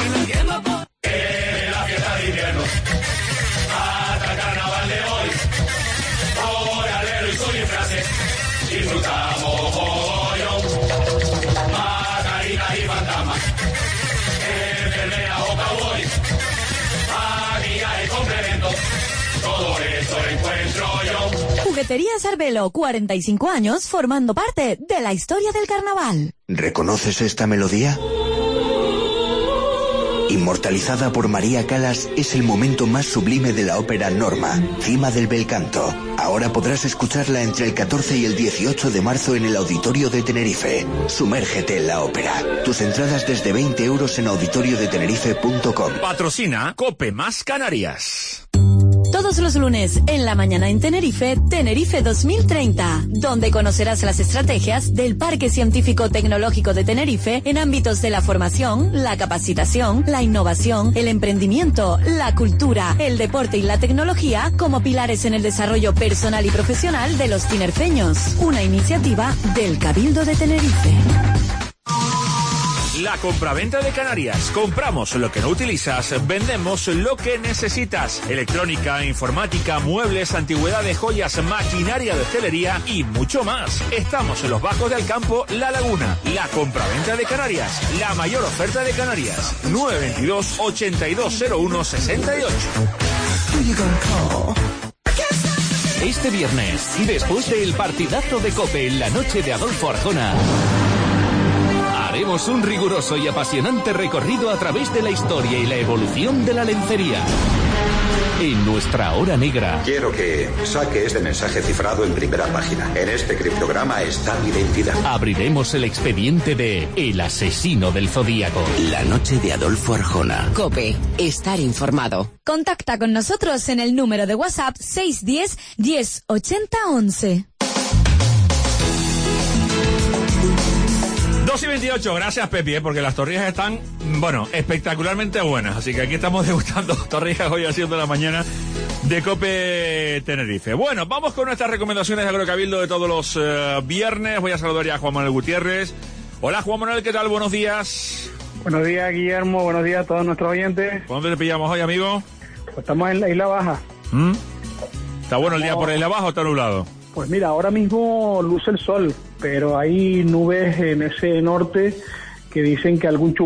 Jugueterías Arbelo, 45 años formando parte de la historia del carnaval. ¿Reconoces esta melodía? Inmortalizada por María Callas, es el momento más sublime de la ópera Norma, Cima del Bel Canto. Ahora podrás escucharla entre el 14 y el 18 de marzo en el Auditorio de Tenerife. Sumérgete en la ópera. Tus entradas desde 20 euros en auditoriodetenerife.com. Patrocina Cope Más Canarias. Todos los lunes en la mañana en Tenerife, Tenerife 2030, donde conocerás las estrategias del Parque Científico Tecnológico de Tenerife en ámbitos de la formación, la capacitación, la innovación, el emprendimiento, la cultura, el deporte y la tecnología como pilares en el desarrollo personal y profesional de los tinerfeños. Una iniciativa del Cabildo de Tenerife. La compraventa de Canarias. Compramos lo que no utilizas, vendemos lo que necesitas. Electrónica, informática, muebles, antigüedades, joyas, maquinaria de hostelería y mucho más. Estamos en los Bajos del Campo, La Laguna. La compraventa de Canarias. La mayor oferta de Canarias. 922-8201-68. Este viernes, después del partidazo de COPE en la noche de Adolfo Arjona, haremos un riguroso y apasionante recorrido a través de la historia y la evolución de la lencería. En nuestra hora negra. Quiero que saque este mensaje cifrado en primera página. En este criptograma está mi identidad. Abriremos el expediente de El asesino del Zodíaco. La noche de Adolfo Arjona. COPE. Estar informado. Contacta con nosotros en el número de WhatsApp 610 10 80 11. 2:28, gracias Pepi, porque las torrijas están, espectacularmente buenas, así que aquí estamos degustando torrijas hoy a 7 de la mañana de COPE Tenerife. Bueno, vamos con nuestras recomendaciones de Agrocabildo de todos los viernes. Voy a saludar ya a Juan Manuel Gutiérrez. Hola Juan Manuel, ¿qué tal? Buenos días. Buenos días, Guillermo. Buenos días a todos nuestros oyentes. ¿Por dónde te pillamos hoy, amigo? Pues estamos en la Isla Baja. ¿Está bueno el día por la Isla Baja o está nublado? Pues mira, ahora mismo luce el sol, pero hay nubes en ese norte que dicen que algún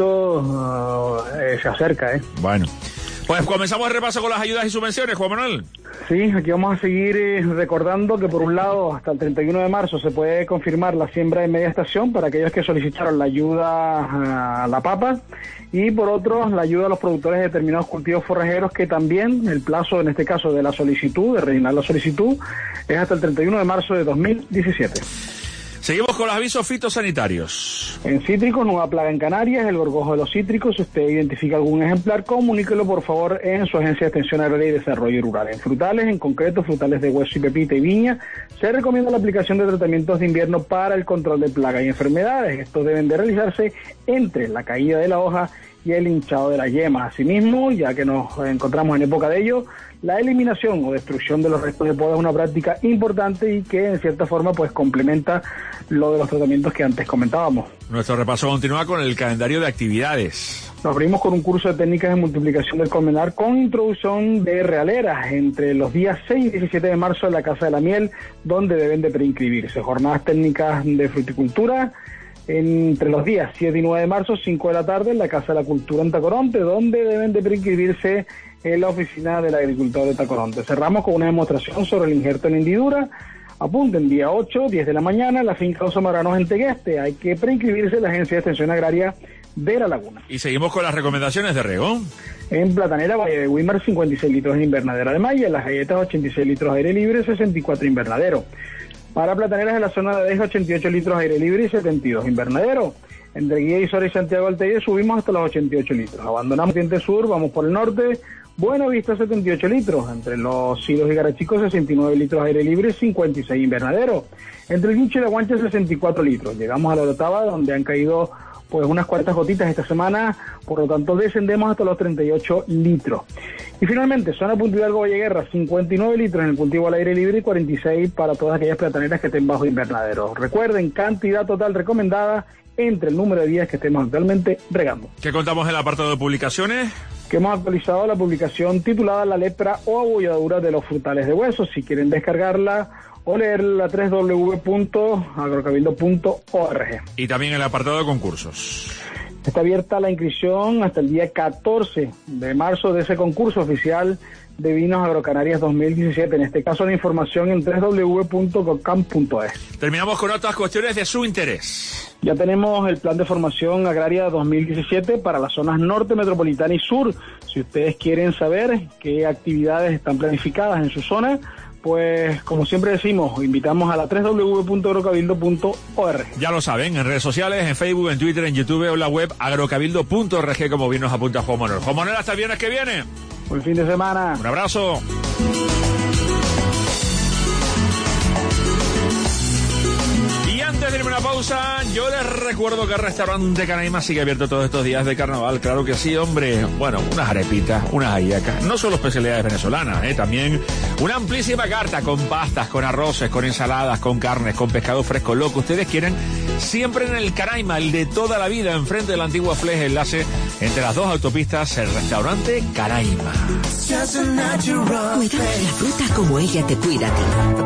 chubasquito se acerca, ¿eh? Bueno, pues comenzamos el repaso con las ayudas y subvenciones, Juan Manuel. Sí, aquí vamos a seguir recordando que por un lado hasta el 31 de marzo se puede confirmar la siembra de media estación para aquellos que solicitaron la ayuda a la papa y por otro la ayuda a los productores de determinados cultivos forrajeros que también el plazo en este caso de la solicitud, de rellenar la solicitud, es hasta el 31 de marzo de 2017. Seguimos con los avisos fitosanitarios. En cítricos, nueva plaga en Canarias, el gorgojo de los cítricos. Si usted identifica algún ejemplar, comuníquelo por favor en su agencia de extensión agraria y desarrollo rural. En frutales, en concreto frutales de hueso y pepita y viña, se recomienda la aplicación de tratamientos de invierno para el control de plagas y enfermedades. Estos deben de realizarse entre la caída de la hoja y el hinchado de las yemas. Asimismo, ya que nos encontramos en época de ello, la eliminación o destrucción de los restos de poda es una práctica importante y que en cierta forma pues complementa lo de los tratamientos que antes comentábamos. Nuestro repaso continúa con el calendario de actividades. Nos abrimos con un curso de técnicas de multiplicación del colmenar con introducción de realeras entre los días 6 y 17 de marzo en la Casa de la Miel, donde deben de preinscribirse. Jornadas técnicas de fruticultura entre los días 7 y 9 de marzo, 5 de la tarde, en la Casa de la Cultura en Tacoronte, donde deben de preinscribirse en la oficina del agricultor de Tacoronte. Cerramos con una demostración sobre el injerto en hendidura. Apunten, día 8, 10 de la mañana, en la finca Los Amaranos en Tegueste. Hay que preinscribirse en la Agencia de Extensión Agraria de La Laguna. Y seguimos con las recomendaciones de riego. En Platanera, Valle de Guimar, 56 litros en invernadero de malla. En Las Galletas, 86 litros aire libre, 64 invernadero. Para plataneras en la zona de Deja, 88 litros aire libre y 72 invernadero. Entre Guía y Sora y Santiago del Teide subimos hasta los 88 litros. Abandonamos Oriente Sur, vamos por el norte. Buena Vista, 78 litros. Entre los Silos y Garachicos, 69 litros aire libre y 56 invernadero. Entre el Guincho y la Guancha, 64 litros. Llegamos a la Orotava, donde han caído pues unas cuantas gotitas esta semana, por lo tanto descendemos hasta los 38 litros. Y finalmente, zona Punta Hidalgo Valle Guerra, 59 litros en el cultivo al aire libre y 46 para todas aquellas plataneras que estén bajo invernadero. Recuerden, cantidad total recomendada entre el número de días que estemos actualmente regando. ¿Qué contamos en el apartado de publicaciones? Que hemos actualizado la publicación titulada La lepra o abolladura de los frutales de huesos. Si quieren descargarla o leerla, www.agrocabildo.org. Y también el apartado de concursos. Está abierta la inscripción hasta el día 14 de marzo de ese concurso oficial de Vinos Agrocanarias 2017. En este caso la información en www.gocam.es. Terminamos con otras cuestiones de su interés. Ya tenemos el plan de formación agraria 2017 para las zonas norte, metropolitana y sur. Si ustedes quieren saber qué actividades están planificadas en su zona, pues como siempre decimos, invitamos a la www.agrocabildo.org. Ya lo saben, en redes sociales, en Facebook, en Twitter, en YouTube o en la web agrocabildo.org, como bien nos apunta Juan Manuel. Juan Manuel, hasta el viernes que viene. Buen fin de semana. Un abrazo. Antes de irme a una pausa, yo les recuerdo que el restaurante Canaima sigue abierto todos estos días de carnaval. Claro que sí, hombre. Bueno, unas arepitas, unas hallacas. No solo especialidades venezolanas, también una amplísima carta con pastas, con arroces, con ensaladas, con carnes, con pescado fresco, lo que ustedes quieren. Siempre en el Canaima, el de toda la vida, enfrente de la antigua Fleje, enlace entre las dos autopistas, el restaurante Canaima. Cuidamos la fruta como ella te cuida a ti.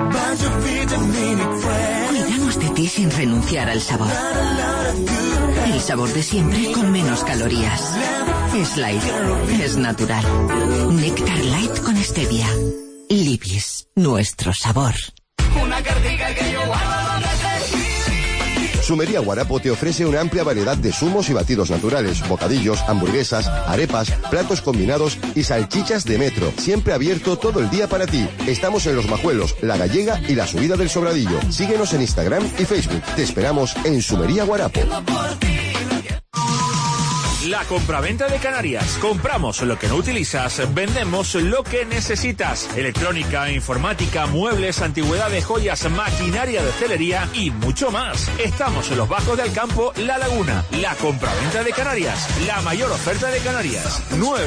Cuidamos de ti sin renunciar al sabor. El sabor de siempre con menos calorías. Es light, es natural. Néctar light con stevia. Libis, nuestro sabor. Una cartica que yo guardo donde te... Sumería Guarapo te ofrece una amplia variedad de zumos y batidos naturales, bocadillos, hamburguesas, arepas, platos combinados y salchichas de metro. Siempre abierto todo el día para ti. Estamos en Los Majuelos, La Gallega y la Subida del Sobradillo. Síguenos en Instagram y Facebook. Te esperamos en Sumería Guarapo. La compraventa de Canarias. Compramos lo que no utilizas, vendemos lo que necesitas. Electrónica, informática, muebles, antigüedades, joyas, maquinaria de hostelería y mucho más. Estamos en los Bajos de Alcampo, La Laguna. La compraventa de Canarias. La mayor oferta de Canarias.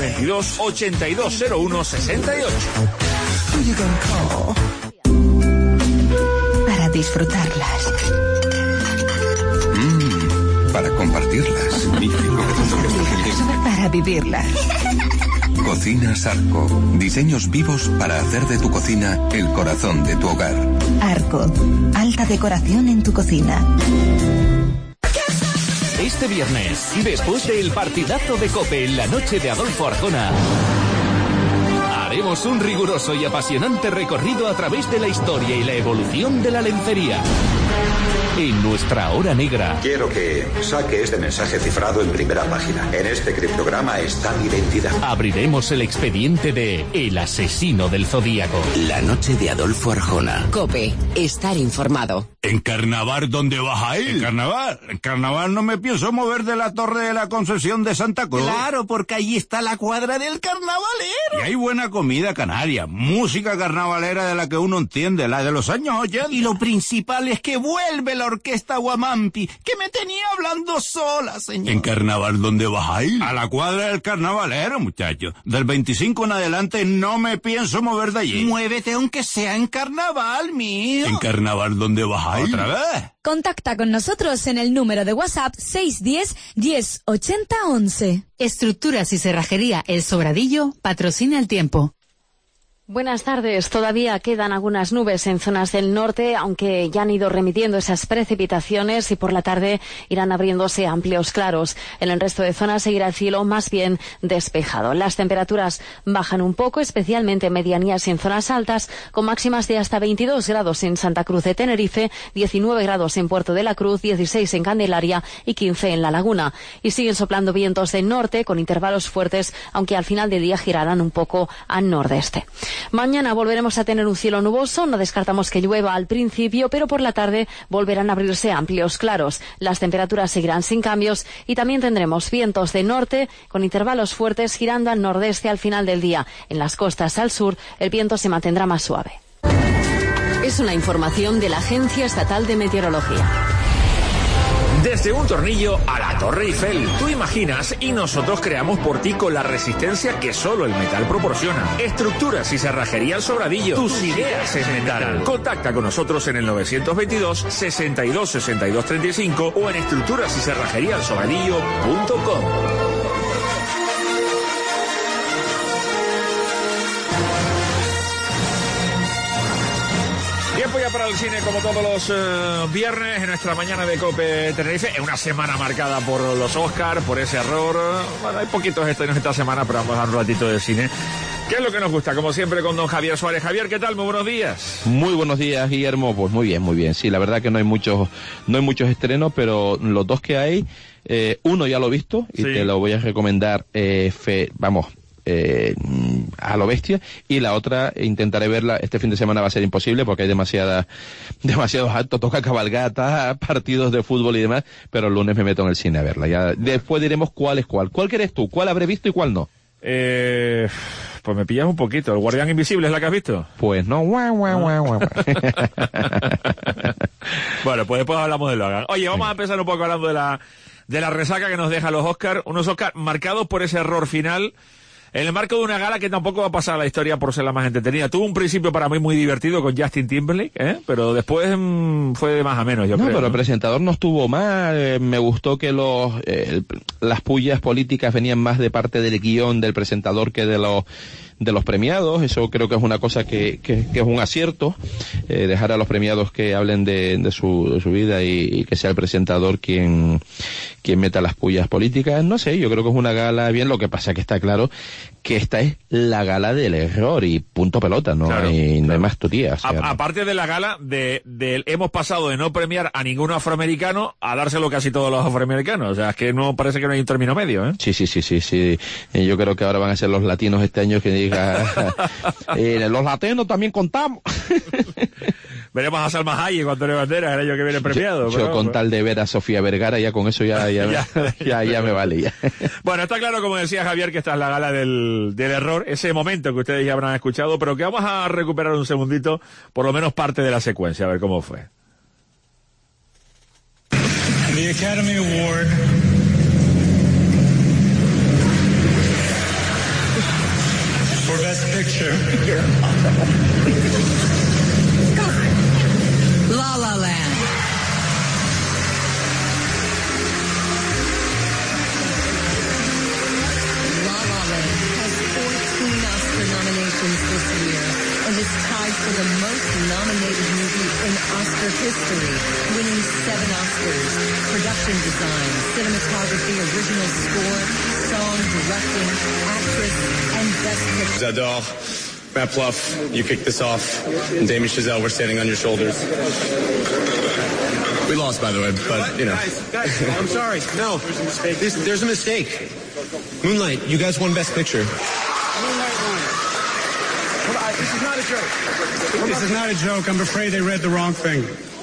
922-8201-68. Para disfrutarlas. Para compartirlas. Para vivirlas. Cocinas Arco. Diseños vivos para hacer de tu cocina el corazón de tu hogar. Arco. Alta decoración en tu cocina. Este viernes, después del partidazo de COPE en la noche de Adolfo Arjona, haremos un riguroso y apasionante recorrido a través de la historia y la evolución de la lencería. En nuestra hora negra. Quiero que saque este mensaje cifrado en primera página. En este criptograma está mi identidad. Abriremos el expediente de El asesino del Zodíaco. La noche de Adolfo Arjona. COPE. Estar informado. ¿En carnaval dónde vas a ir? En carnaval no me pienso mover de la Torre de la Concepción de Santa Cruz. Claro, porque ahí está la cuadra del carnavalero. Y hay buena comida canaria, música carnavalera de la que uno entiende, la de los años 80. Y lo principal es que vuelve la orquesta Guamampi, que me tenía hablando sola, señor. ¿En carnaval dónde vas a ir? A la cuadra del carnavalero, muchacho. Del 25 en adelante no me pienso mover de allí. Muévete aunque sea en carnaval, mío. ¿En carnaval dónde vas a ir? ¿Otra vez? Contacta con nosotros en el número de WhatsApp 610 1080 11. Estructuras y cerrajería El Sobradillo patrocina el tiempo. Buenas tardes. Todavía quedan algunas nubes en zonas del norte, aunque ya han ido remitiendo esas precipitaciones y por la tarde irán abriéndose amplios claros. En el resto de zonas seguirá el cielo más bien despejado. Las temperaturas bajan un poco, especialmente en medianías y en zonas altas, con máximas de hasta 22 grados en Santa Cruz de Tenerife, 19 grados en Puerto de la Cruz, 16 en Candelaria y 15 en La Laguna. Y siguen soplando vientos del norte con intervalos fuertes, aunque al final del día girarán un poco al nordeste. Mañana volveremos a tener un cielo nuboso, no descartamos que llueva al principio, pero por la tarde volverán a abrirse amplios claros. Las temperaturas seguirán sin cambios y también tendremos vientos de norte con intervalos fuertes girando al nordeste al final del día. En las costas al sur el viento se mantendrá más suave. Es una información de la Agencia Estatal de Meteorología. Desde un tornillo a la Torre Eiffel, tú imaginas y nosotros creamos por ti con la resistencia que solo el metal proporciona. Estructuras y cerrajería El Sobradillo. Tus ideas en metal. Contacta con nosotros en el 922 62 62 35 o en estructurasycerrajeríaelsobradillo.com. Tiempo ya para el cine, como todos los viernes, en nuestra mañana de COPE Tenerife. Es una semana marcada por los Oscars, por ese error. Bueno, hay poquitos estrenos esta semana, pero vamos a dar un ratito de cine. ¿Qué es lo que nos gusta? Como siempre, con don Javier Suárez. Javier, ¿qué tal? Muy buenos días. Muy buenos días, Guillermo. Pues muy bien, muy bien. Sí, la verdad que no hay muchos estrenos, pero los dos que hay, uno ya lo he visto y sí, te lo voy a recomendar, a lo bestia, y la otra intentaré verla. Este fin de semana va a ser imposible porque hay demasiados actos, toca cabalgata, partidos de fútbol y demás, pero el lunes me meto en el cine a verla. Ya después diremos cuál es cuál. ¿Cuál quieres tú? ¿Cuál habré visto y cuál no? Pues me pillas un poquito. ¿El Guardián Invisible es la que has visto? Pues no. Bueno, pues después hablamos de Logan. Oye, vamos a empezar un poco hablando de la resaca que nos deja los Oscars. Unos Oscars marcados por ese error final, en el marco de una gala que tampoco va a pasar a la historia por ser la más entretenida. Tuvo un principio para mí muy divertido con Justin Timberlake, pero después fue de más a menos, yo creo. Pero el presentador no estuvo mal. Me gustó que las pullas políticas venían más de parte del guión del presentador que de los premiados. Eso creo que es una cosa que es un acierto, dejar a los premiados que hablen de su vida y que sea el presentador quien meta las pullas políticas. No sé, yo creo que es una gala bien. Lo que pasa que está claro que esta es la gala del error y punto pelota, no hay más tutías. Aparte de la gala hemos pasado de no premiar a ningún afroamericano a dárselo casi todos los afroamericanos. O sea, es que no parece que no hay un término medio, ¿eh? Sí. Yo creo que ahora van a ser los latinos este año que digan los latinos también contamos. Veremos a Salma Hayek o Antonio Banderas el año que viene premiado. Yo con tal de ver a Sofía Vergara, ya con eso ya ya me valía. Bueno, está claro, como decía Javier, que esta es la gala del error, ese momento que ustedes ya habrán escuchado, pero que vamos a recuperar un segundito, por lo menos parte de la secuencia, a ver cómo fue. The Academy Award for Best Picture. La La Land. La La Land has 14 Oscar nominations this year and is tied for the most nominated movie in Oscar history, winning 7 Oscars: production design, cinematography, original score, song, directing, actress, and best picture. J'adore. Matt Pluff, you kicked this off. And Damien Chazelle, we're standing on your shoulders. We lost, by the way, but, you know. Guys, I'm sorry. No, there's a mistake. Moonlight, you guys won Best Picture. Moonlight won. This is not a joke. This is not a joke. I'm afraid they read the wrong thing.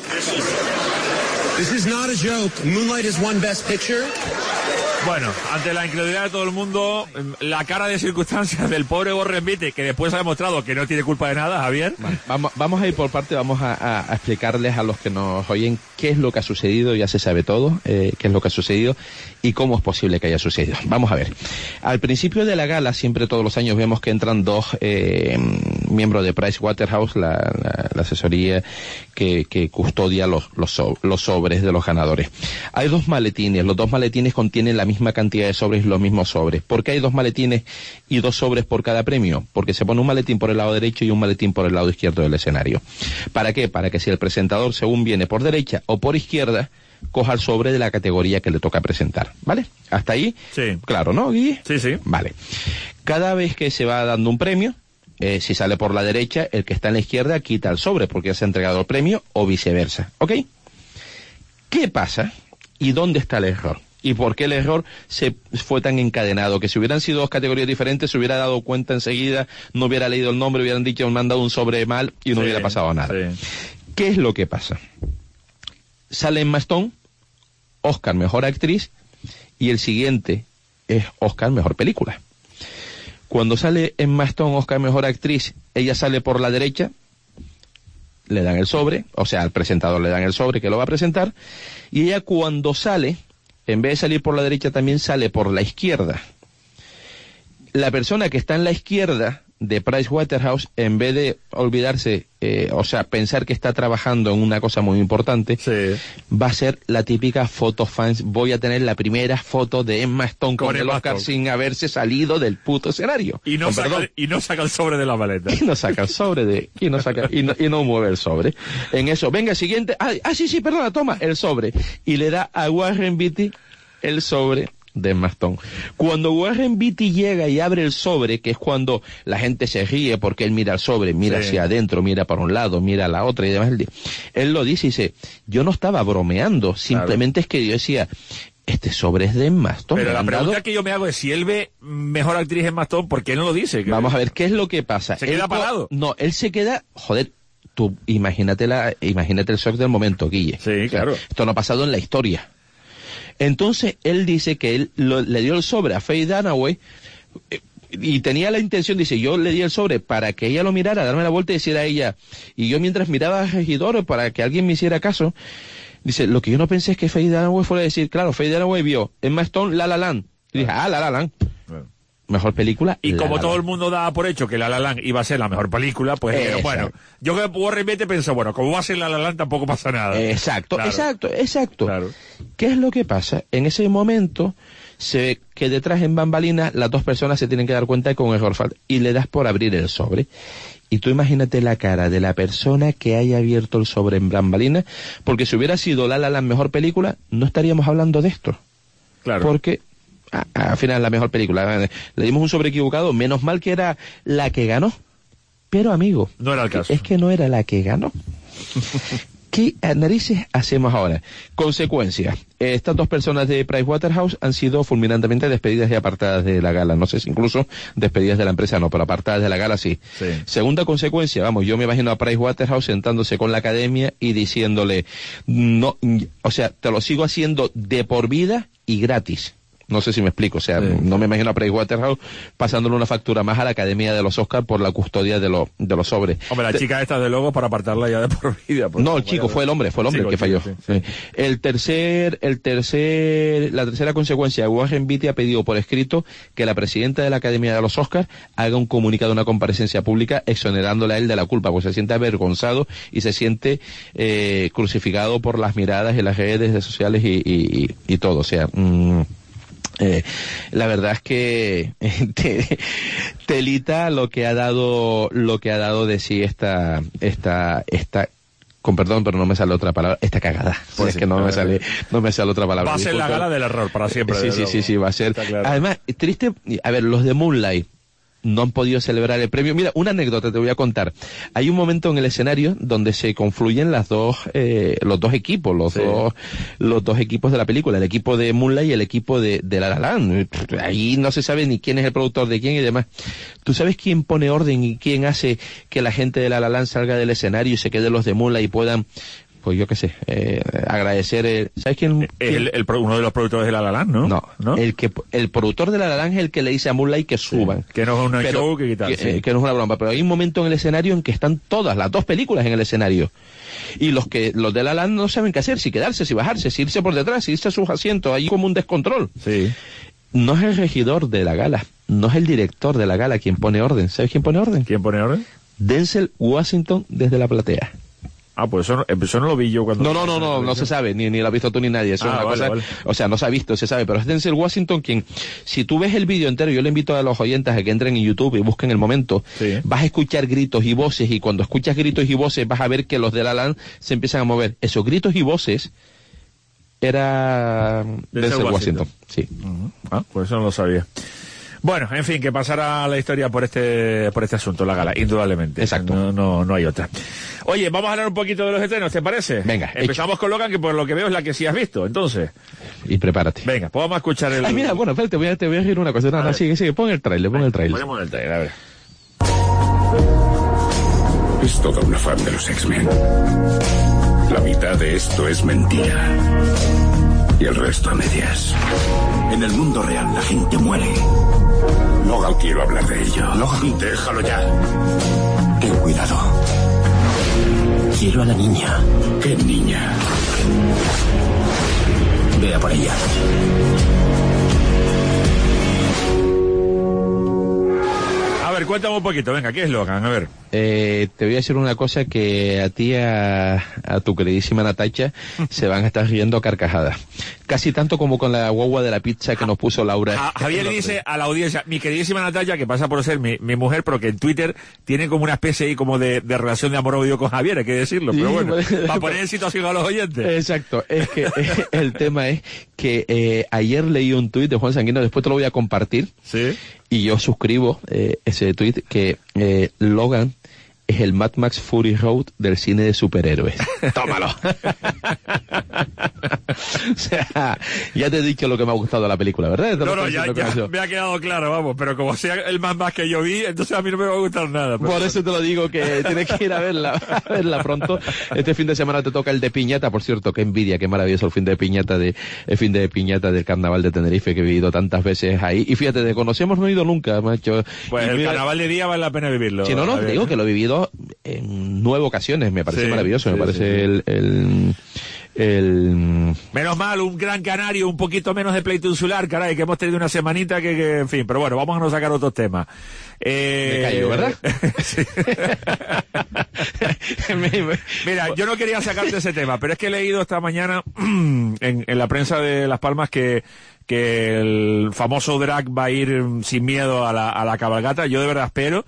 This is not a joke. Moonlight has won Best Picture. Bueno, ante la incredulidad de todo el mundo, la cara de circunstancias del pobre Warren Beatty, que después ha demostrado que no tiene culpa de nada, Javier. Bueno, vamos a ir por parte, vamos a explicarles a los que nos oyen qué es lo que ha sucedido. Ya se sabe todo, qué es lo que ha sucedido y cómo es posible que haya sucedido. Vamos a ver. Al principio de la gala, siempre todos los años vemos que entran dos miembros de Pricewaterhouse, la asesoría que custodia los sobres de los ganadores. Hay 2 maletines, los 2 maletines contienen la misma cantidad de sobres, los mismos sobres. ¿Por qué hay 2 maletines y 2 sobres por cada premio? Porque se pone un maletín por el lado derecho y un maletín por el lado izquierdo del escenario. ¿Para qué? Para que si el presentador, según viene por derecha o por izquierda, coja el sobre de la categoría que le toca presentar. ¿Vale? ¿Hasta ahí? Sí. Claro, ¿no, Guille? Sí, sí. Vale. Cada vez que se va dando un premio, si sale por la derecha, el que está en la izquierda quita el sobre porque ya se ha entregado el premio o viceversa. ¿Ok? ¿Qué pasa? ¿Y dónde está el error? ¿Y por qué el error se fue tan encadenado? Que si hubieran sido 2 categorías diferentes, se hubiera dado cuenta enseguida, no hubiera leído el nombre, hubieran dicho, me han dado un sobre mal y no hubiera pasado nada. Sí. ¿Qué es lo que pasa? Sale Emma Stone, Oscar Mejor Actriz, y el siguiente es Oscar Mejor Película. Cuando sale Emma Stone, Oscar Mejor Actriz, ella sale por la derecha, le dan el sobre, o sea, al presentador le dan el sobre que lo va a presentar, y ella cuando sale, en vez de salir por la derecha, también sale por la izquierda. La persona que está en la izquierda de Pricewaterhouse, en vez de olvidarse, o sea, pensar que está trabajando en una cosa muy importante, sí, va a ser la típica foto fans. Voy a tener la primera foto de Emma Stone con el Oscar sin haberse salido del puto escenario. Y no saca el sobre de la maleta. Y no saca el sobre y no mueve el sobre. En eso, venga, siguiente. Sí, perdona, toma el sobre. Y le da a Warren Beatty el sobre de Emma Stone. Cuando Warren Beatty llega y abre el sobre, que es cuando la gente se ríe porque él mira el sobre, mira hacia adentro, mira para un lado, mira a la otra y demás, él lo dice y dice, yo no estaba bromeando, simplemente es que yo decía, este sobre es de Emma Stone. Pero la pregunta que yo me hago es, si él ve Mejor Actriz Emma Stone, ¿por qué no lo dice? Vamos a ver, ¿qué es lo que pasa? ¿Se queda parado? No, él se queda, joder, tú imagínate el shock del momento, Guille. Sí, claro. Esto no ha pasado en la historia. Entonces, él dice que él le dio el sobre a Faye Dunaway y tenía la intención, dice, yo le di el sobre para que ella lo mirara, darme la vuelta y decir a ella, y yo mientras miraba al regidor para que alguien me hiciera caso, dice, lo que yo no pensé es que Faye Dunaway fuera a decir, claro, Faye Dunaway vio Emma Stone, La La Land, y dije, La La Land. Bueno. Mejor película. Y como todo el mundo daba por hecho que La La Land iba a ser la mejor película, pues bueno, yo que Warren Beatty pensó, bueno, como va a ser La La Land tampoco pasa nada. Exacto. Claro. ¿Qué es lo que pasa? En ese momento se ve que detrás en bambalinas las 2 personas se tienen que dar cuenta de que un error falta y le das por abrir el sobre. Y tú imagínate la cara de la persona que haya abierto el sobre en bambalinas, porque si hubiera sido La La Land mejor película, no estaríamos hablando de esto. Claro. Porque al final la mejor película. Le dimos un sobre equivocado, menos mal que era la que ganó. Pero amigo, no era el caso. Es que no era la que ganó. ¿Qué narices hacemos ahora? Consecuencias. Estas 2 personas de Pricewaterhouse han sido fulminantemente despedidas y apartadas de la gala. No sé si incluso despedidas de la empresa no, pero apartadas de la gala sí. Segunda consecuencia, vamos, yo me imagino a Pricewaterhouse sentándose con la academia y diciéndole, no, o sea, te lo sigo haciendo de por vida y gratis. No sé si me explico, o sea, no me imagino a Pricewaterhouse pasándole una factura más a la Academia de los Oscars por la custodia de los sobres. Hombre, la chica esta de luego para apartarla ya de por vida. No, el chico, fue el hombre que falló. Sí. La tercera consecuencia, Warren Beatty ha pedido por escrito que la presidenta de la Academia de los Oscars haga un comunicado, una comparecencia pública exonerándole a él de la culpa, pues se siente avergonzado y se siente crucificado por las miradas y las redes sociales y todo, o sea... la verdad es que telita lo que ha dado de sí esta con perdón, pero no me sale otra palabra, esta cagada. Pues es que no me sale otra palabra. Va a ser la gala del error para siempre. Sí, va a ser. Además, triste, a ver, los de Moonlight no han podido celebrar el premio. Mira, una anécdota te voy a contar. Hay un momento en el escenario donde se confluyen los dos equipos, los dos equipos de la película, el equipo de Moonlight y el equipo de La La Land. Ahí no se sabe ni quién es el productor de quién y demás. ¿Tú sabes quién pone orden y quién hace que la gente de La La Land salga del escenario y se quede los de Moonlight y puedan, pues yo qué sé, agradecer, ¿sabes quién? Uno de los productores de La La Land, ¿no? No. El productor de La La Land es el que le dice a Moonlight que suban. Que no es una show, que tal. Que no es una broma, pero hay un momento en el escenario en que están todas, las 2 películas en el escenario. Y los de La La Land no saben qué hacer, si quedarse, si bajarse, si irse por detrás, si irse a sus asientos, hay como un descontrol. Sí. No es el regidor de la gala, no es el director de la gala quien pone orden. ¿Sabes quién pone orden? ¿Quién pone orden? Denzel Washington desde la platea. Ah, pues eso no lo vi yo cuando... No se sabe, ni lo has visto tú ni nadie, eso es una cosa, vale. O sea, no se ha visto, se sabe, pero es Denzel Washington quien, si tú ves el vídeo entero, yo le invito a los oyentes a que entren en YouTube y busquen el momento, vas a escuchar gritos y voces, y cuando escuchas gritos y voces vas a ver que los de La La Land se empiezan a mover. Esos gritos y voces era Denzel Washington. Sí. Ah, pues eso no lo sabía. Bueno, en fin, que pasará la historia por este asunto, la gala, indudablemente. Exacto. No hay otra. Oye, vamos a hablar un poquito de los estrenos, ¿te parece? Venga. Empezamos con Logan, que por lo que veo es la que sí has visto, entonces. Y prepárate. Venga, pues vamos a escuchar el... Ay, mira, bueno, espérate, te voy a decir una cosa. No, sigue, pon el trailer. Ponemos el trailer, a ver. Es toda una fan de los X-Men. La mitad de esto es mentira. Y el resto a medias. En el mundo real la gente muere. No quiero hablar de ello. Logan, déjalo ya. Ten cuidado. Quiero a la niña. ¿Qué niña? Vea por ella. A ver, cuéntame un poquito, venga, ¿qué es Logan? A ver. Te voy a decir una cosa que a ti, a tu queridísima Natacha, se van a estar riendo a carcajadas. Casi tanto como con la guagua de la pizza que nos puso Laura. Javier le dice a la audiencia, mi queridísima Natacha, que pasa por ser mi mujer, pero que en Twitter tiene como una especie ahí como de relación de amor-odio con Javier, hay que decirlo, pero bueno, para poner en situación a los oyentes. Exacto, es que el tema es que ayer leí un tuit de Juan Sanguino, después te lo voy a compartir. Sí. Y yo suscribo ese tuit que Logan es el Mad Max Fury Road del cine de superhéroes. ¡Tómalo! O sea, ya te he dicho lo que me ha gustado de la película, ¿verdad? Ya me ha quedado claro, vamos, pero como sea el Mad Max que yo vi, entonces a mí no me va a gustar nada. Por eso te lo digo, que tienes que ir a verla pronto. Este fin de semana te toca el de Piñata, por cierto, qué envidia, qué maravilloso el fin de Piñata del Carnaval de Tenerife, que he vivido tantas veces ahí. Y fíjate, de conocemos no he ido nunca, macho. Pues el Carnaval de día vale la pena vivirlo. Si no, te digo que lo he vivido en 9 ocasiones, me parece maravilloso, me parece Menos mal, un Gran Canario, un poquito menos de pleito insular, caray, que hemos tenido una semanita que en fin, pero bueno, vamos a no sacar otros temas. Me callo, ¿verdad? Mira, yo no quería sacarte ese tema, pero es que he leído esta mañana en la prensa de Las Palmas que el famoso drag va a ir sin miedo a la cabalgata. Yo de verdad espero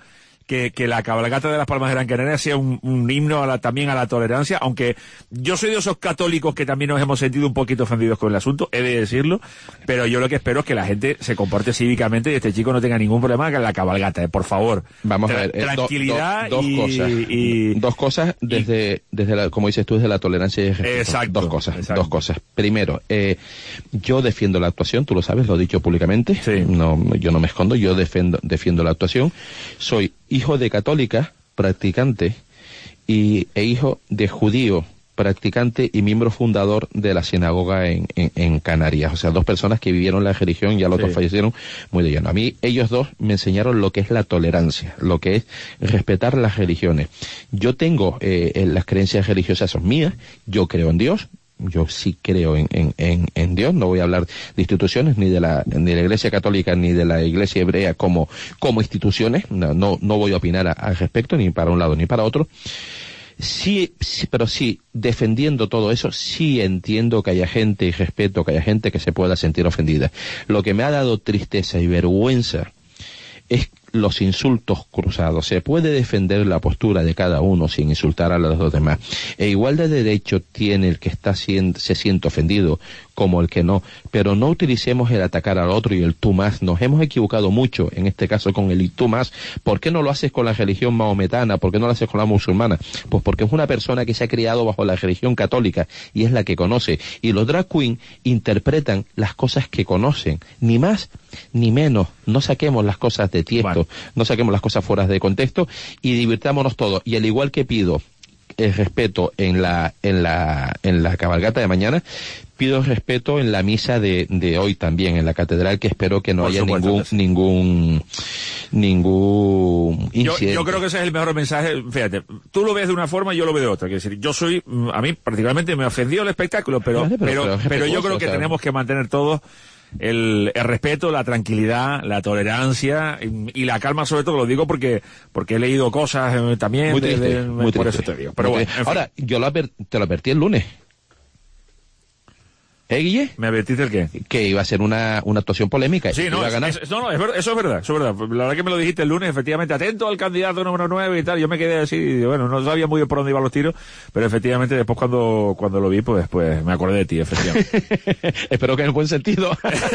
que la cabalgata de las Palmas de Gran Canaria sea un himno también a la tolerancia, aunque yo soy de esos católicos que también nos hemos sentido un poquito ofendidos con el asunto, he de decirlo, pero yo lo que espero es que la gente se comporte cívicamente y este chico no tenga ningún problema con la cabalgata, por favor. Vamos a ver, tranquilidad dos cosas desde como dices tú, desde la tolerancia y el respeto. Exacto. Dos cosas. Primero, yo defiendo la actuación, tú lo sabes, lo he dicho públicamente. Sí. No, yo no me escondo, yo defiendo la actuación. Soy hijo de católica, practicante, e hijo de judío, practicante y miembro fundador de la sinagoga en Canarias. O sea, dos personas que vivieron la religión, ya los dos fallecieron muy de lleno. A mí, ellos dos me enseñaron lo que es la tolerancia, lo que es respetar las religiones. Yo tengo las creencias religiosas son mías, yo creo en Dios. Yo sí creo en Dios, no voy a hablar de instituciones, ni de la Iglesia Católica, ni de la Iglesia Hebrea como instituciones, no voy a opinar al respecto, ni para un lado ni para otro. Sí, pero sí, defendiendo todo eso, sí entiendo que haya gente y respeto que haya gente que se pueda sentir ofendida. Lo que me ha dado tristeza y vergüenza es los insultos cruzados. Se puede defender la postura de cada uno sin insultar a los demás. E igual de derecho tiene el que se siente ofendido como el que no. Pero no utilicemos el atacar al otro y el tú más. Nos hemos equivocado mucho, en este caso con el y tú más. ¿Por qué no lo haces con la religión mahometana? ¿Por qué no lo haces con la musulmana? Pues porque es una persona que se ha criado bajo la religión católica y es la que conoce. Y los drag queen interpretan las cosas que conocen. Ni más ni menos. No saquemos las cosas de tiesto. No saquemos las cosas fuera de contexto y divirtámonos todos. Y al igual que pido el respeto en la cabalgata de mañana, pido respeto en la misa de hoy también en la catedral, que espero que no haya ningún incidente. Yo creo que ese es el mejor mensaje. Fíjate, tú lo ves de una forma y yo lo veo de otra. Quiero decir, a mí particularmente me ofendió el espectáculo, pero yo creo que tenemos que mantener todos el respeto, la tranquilidad, la tolerancia y la calma, sobre todo. Lo digo porque he leído cosas también muy triste, muy por triste. eso te digo. Pero bueno, ahora, yo te lo advertí el lunes. Guille? ¿Me advertiste el qué? Que iba a ser una actuación polémica. Sí, no, iba a ganar. Eso es verdad. La verdad que me lo dijiste el lunes, efectivamente, atento al candidato número 9 y tal. Yo me quedé así, bueno, no sabía muy bien por dónde iban los tiros, pero efectivamente después cuando lo vi, pues me acordé de ti, efectivamente. Espero que en el buen sentido.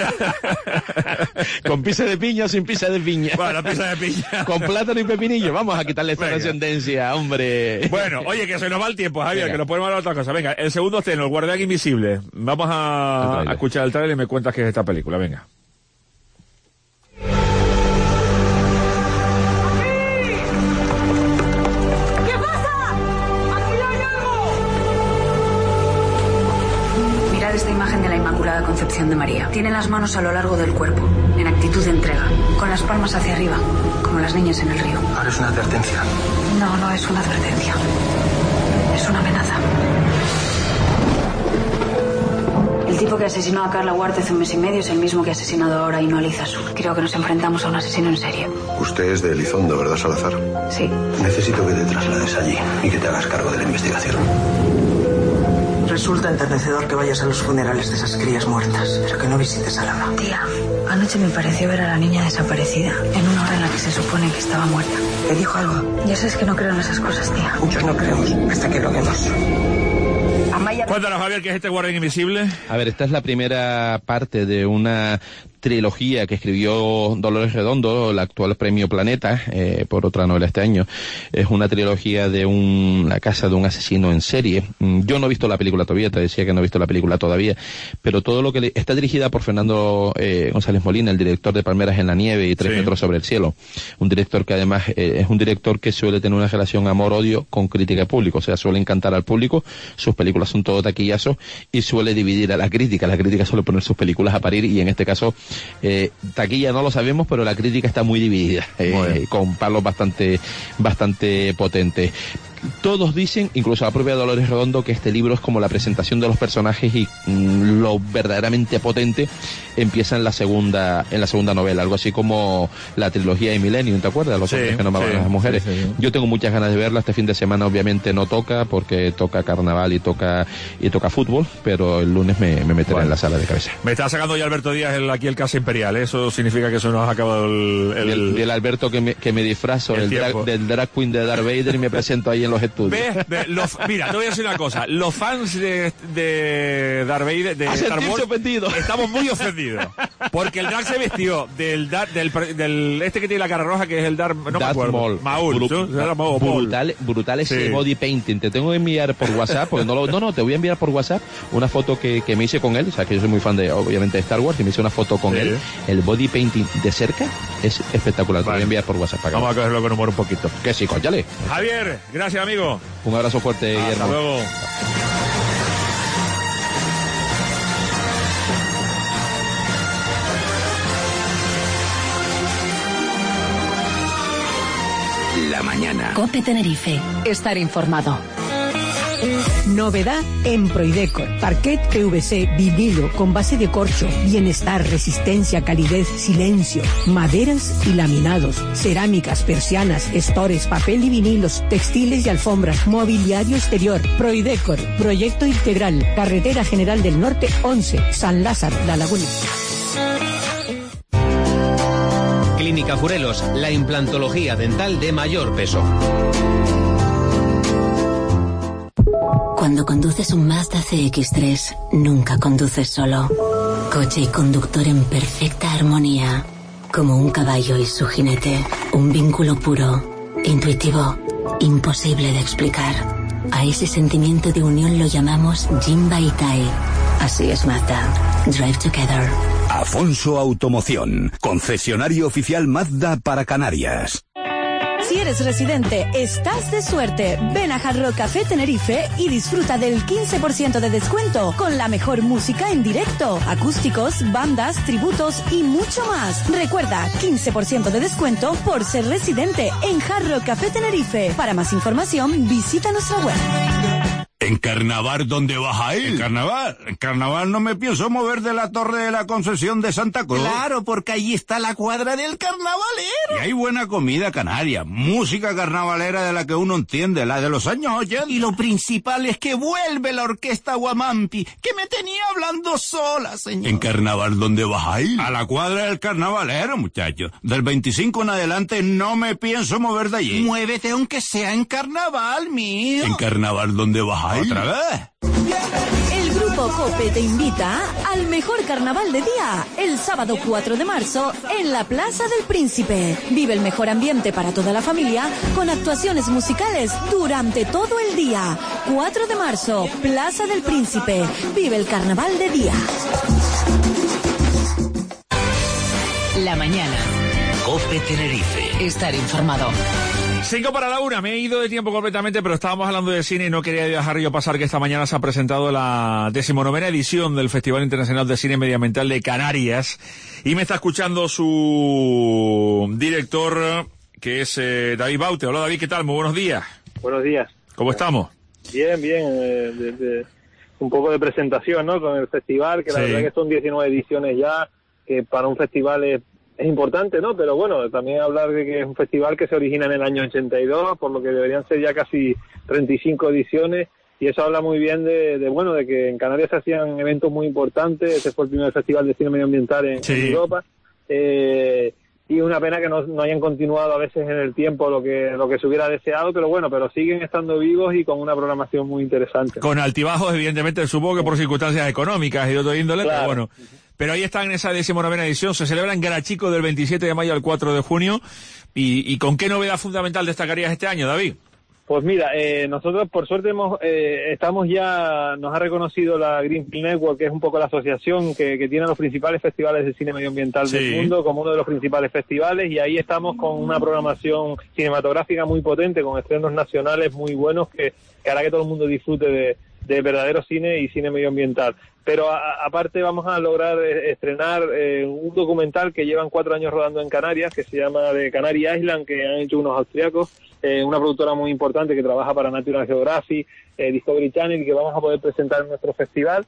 ¿Con pizza de piña o sin pizza de piña? Bueno, pizza de piña. Con plátano y pepinillo. Vamos a quitarle esta trascendencia, hombre. Bueno, oye, que se nos va el tiempo, Javier, que nos podemos hablar de otra cosa. Venga, el segundo estreno, El Guardián Invisible. Vamos a escuchar el trailer y me cuentas qué es esta película, venga. ¿Qué pasa? ¡Aquí hay algo! Mirad esta imagen de la Inmaculada Concepción de María. Tiene las manos a lo largo del cuerpo, en actitud de entrega, con las palmas hacia arriba, como las niñas en el río. Ahora es una advertencia. No es una advertencia. Es una amenaza. El tipo que asesinó a Carla Huarte hace un mes y medio es el mismo que ha asesinado ahora a Ainhoa Lizazu. Creo que nos enfrentamos a un asesino en serie. Usted es de Elizondo, ¿verdad, Salazar? Sí. Necesito que te traslades allí y que te hagas cargo de la investigación. Resulta enternecedor que vayas a los funerales de esas crías muertas, pero que no visites a Lama. Tía, anoche me pareció ver a la niña desaparecida, en una hora en la que se supone que estaba muerta. ¿Te dijo algo? Ya sabes que no creo en esas cosas, tía. Muchos no creemos, hasta que lo vemos. Cuéntanos, Javier, ¿qué es este Guardián Invisible? A ver, esta es la primera parte de una trilogía que escribió Dolores Redondo, el actual premio Planeta, por otra novela este año. Es una trilogía de la casa de un asesino en serie. Yo no he visto la película todavía, te decía que no he visto la película todavía, pero todo lo que está dirigida por Fernando González Molina, el director de Palmeras en la Nieve y 3 metros sobre el cielo. Un director que además es un director que suele tener una relación amor-odio con crítica y público, o sea, suele encantar al público, sus películas son todo taquillazos y suele dividir a la crítica. La crítica suele poner sus películas a parir y en este caso taquilla no lo sabemos, pero la crítica está muy dividida, con palos bastante potentes. Todos dicen, incluso la propia Dolores Redondo, que este libro es como la presentación de los personajes y lo verdaderamente potente empieza en la segunda novela, algo así como la trilogía de Millennium, ¿te acuerdas? Los hombres que no amaban a las mujeres. Sí. Yo tengo muchas ganas de verla. Este fin de semana obviamente no toca, porque toca carnaval y toca fútbol, pero el lunes me meteré en la sala de cabeza. Me está sacando ya Alberto Díaz aquí el Casa Imperial, eso significa que eso nos ha acabado el Alberto que me disfrazo del drag queen de Darth Vader y me presento ahí en los estudios. Mira, te voy a decir una cosa, los fans de Darth Vader, de Star Wars, estamos muy ofendidos, porque el drag se vistió del este que tiene la cara roja, que es el Darth, no me acuerdo, Maul, brutal ese body painting. Te tengo que enviar por WhatsApp, porque te voy a enviar por WhatsApp una foto que me hice con él, o sea que yo soy muy fan obviamente de Star Wars, y me hice una foto con él. El body painting de cerca es espectacular. Te voy a enviar por WhatsApp. Vamos a cogerlo con humor un poquito. Que sí, cóllale. Javier, gracias amigo. Un abrazo fuerte, Guillermo. Hasta luego. La mañana. COPE Tenerife. Estar informado. Novedad en Proidecor. Parquet PVC, vinilo con base de corcho, bienestar, resistencia, calidez, silencio, maderas y laminados, cerámicas, persianas, estores, papel y vinilos, textiles y alfombras, mobiliario exterior. Proidecor, proyecto integral, Carretera General del Norte 11, San Lázaro, La Laguna. Clínica Furelos, la implantología dental de mayor peso. Cuando conduces un Mazda CX-3, nunca conduces solo. Coche y conductor en perfecta armonía. Como un caballo y su jinete. Un vínculo puro, intuitivo, imposible de explicar. A ese sentimiento de unión lo llamamos Jinbaitai. Así es Mazda. Drive together. Afonso Automoción, concesionario oficial Mazda para Canarias. Si eres residente, estás de suerte. Ven a Hard Rock Café Tenerife y disfruta del 15% de descuento con la mejor música en directo, acústicos, bandas, tributos y mucho más. Recuerda, 15% de descuento por ser residente en Hard Rock Café Tenerife. Para más información, visita nuestra web. ¿En carnaval dónde vas a ir? En carnaval no me pienso mover de la torre de la concesión de Santa Cruz. Claro, porque allí está la cuadra del carnavalero. Y hay buena comida canaria, música carnavalera de la que uno entiende, la de los años 80. Y lo principal es que vuelve la orquesta Guamampi, que me tenía hablando sola, señor. ¿En carnaval dónde vas a ir? A la cuadra del carnavalero, muchacho. Del 25 en adelante no me pienso mover de allí. Muévete aunque sea en carnaval, mío. ¿En carnaval dónde vas a ir? ¿Otra vez? El Grupo COPE te invita al mejor carnaval de día, el sábado 4 de marzo, en la Plaza del Príncipe. Vive el mejor ambiente para toda la familia, con actuaciones musicales durante todo el día. 4 de marzo, Plaza del Príncipe. Vive el carnaval de día. La mañana. COPE Tenerife. Estar informado. 1:55, me he ido de tiempo completamente, pero estábamos hablando de cine y no quería dejar yo pasar que esta mañana se ha presentado la 19ª edición del Festival Internacional de Cine Medioambiental de Canarias, y me está escuchando su director, que es David Baute. Hola David, ¿qué tal? Muy buenos días. Buenos días. ¿Cómo estamos? Bien, un poco de presentación, ¿no? Con el festival, que la verdad que son 19 ediciones ya, que para un festival es importante, ¿no? Pero bueno, también hablar de que es un festival que se origina en el año 82, por lo que deberían ser ya casi 35 ediciones, y eso habla muy bien de que en Canarias se hacían eventos muy importantes. Este fue el primer festival de cine medioambiental en Europa, y una pena que no hayan continuado a veces en el tiempo lo que se hubiera deseado, pero bueno, pero siguen estando vivos y con una programación muy interesante. Con altibajos, evidentemente, supongo que por circunstancias económicas y de otro índole, claro. Pero bueno. Pero ahí están en esa 19ª edición, se celebra en Garachico del 27 de mayo al 4 de junio. ¿Y con qué novedad fundamental destacarías este año, David? Pues mira, nosotros por suerte nos ha reconocido la Greenpeace Network, que es un poco la asociación que tiene los principales festivales de cine medioambiental del mundo, como uno de los principales festivales, y ahí estamos con una programación cinematográfica muy potente, con estrenos nacionales muy buenos que hará que todo el mundo disfrute de verdadero cine y cine medioambiental. Pero aparte vamos a lograr estrenar un documental que llevan 4 años rodando en Canarias, que se llama The Canary Island, que han hecho unos austriacos, una productora muy importante que trabaja para National Geographic, Discovery Channel, y que vamos a poder presentar en nuestro festival.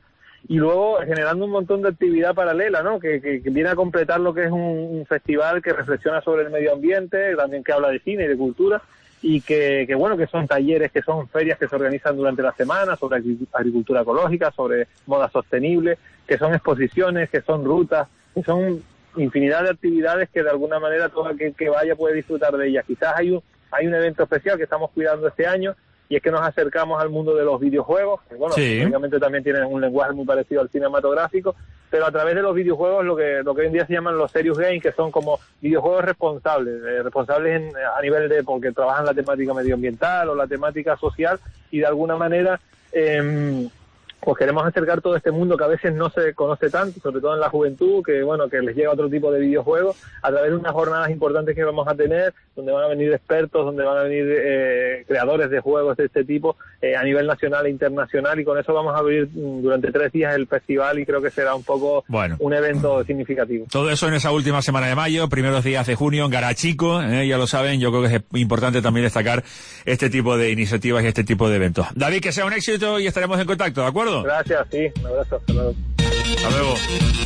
y luego generando un montón de actividad paralela, ¿no? Que viene a completar lo que es un festival que reflexiona sobre el medio ambiente, también que habla de cine y de cultura, y que bueno, que son talleres, que son ferias que se organizan durante la semana sobre agricultura ecológica, sobre moda sostenible, que son exposiciones, que son rutas, que son infinidad de actividades que de alguna manera todo aquel que vaya puede disfrutar de ellas. Quizás hay un evento especial que estamos cuidando este año, y es que nos acercamos al mundo de los videojuegos, que bueno, obviamente también tienen un lenguaje muy parecido al cinematográfico, pero a través de los videojuegos lo que hoy en día se llaman los serious games, que son como videojuegos responsables a nivel de, porque trabajan la temática medioambiental o la temática social, y de alguna manera pues queremos acercar todo este mundo que a veces no se conoce tanto, sobre todo en la juventud, que bueno, que les llega otro tipo de videojuegos, a través de unas jornadas importantes que vamos a tener, donde van a venir expertos, donde van a venir creadores de juegos de este tipo a nivel nacional e internacional, y con eso vamos a abrir durante 3 días el festival, y creo que será un poco un evento significativo. Todo eso en esa última semana de mayo, primeros días de junio en Garachico, ya lo saben. Yo creo que es importante también destacar este tipo de iniciativas y este tipo de eventos. David, que sea un éxito y estaremos en contacto, ¿de acuerdo? Gracias, sí, un abrazo, hasta luego. Hasta luego.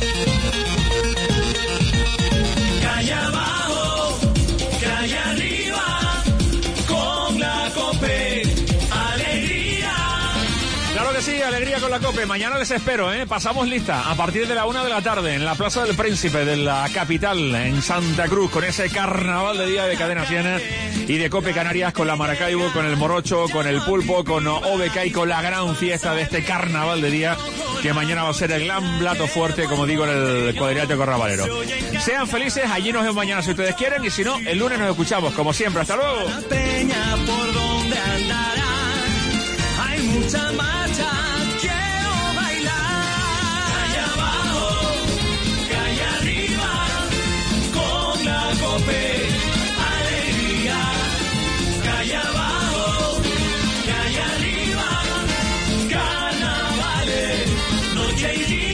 Calle abajo, calle arriba, con la COPE, alegría. Claro que sí, alegría con la COPE. Mañana les espero, pasamos lista a partir de la 1 de la tarde en la Plaza del Príncipe de la capital, en Santa Cruz, con ese carnaval de día de Cadena 100 y de COPE Canarias, con la Maracaibo, con el Morocho, con el Pulpo, con OBK y con la gran fiesta de este carnaval de día, que mañana va a ser el gran plato fuerte, como digo, en el cuadrilátero carnavalero. Sean felices, allí nos vemos mañana si ustedes quieren, y si no, el lunes nos escuchamos, como siempre. ¡Hasta luego! La peña por donde andará, hay mucha más.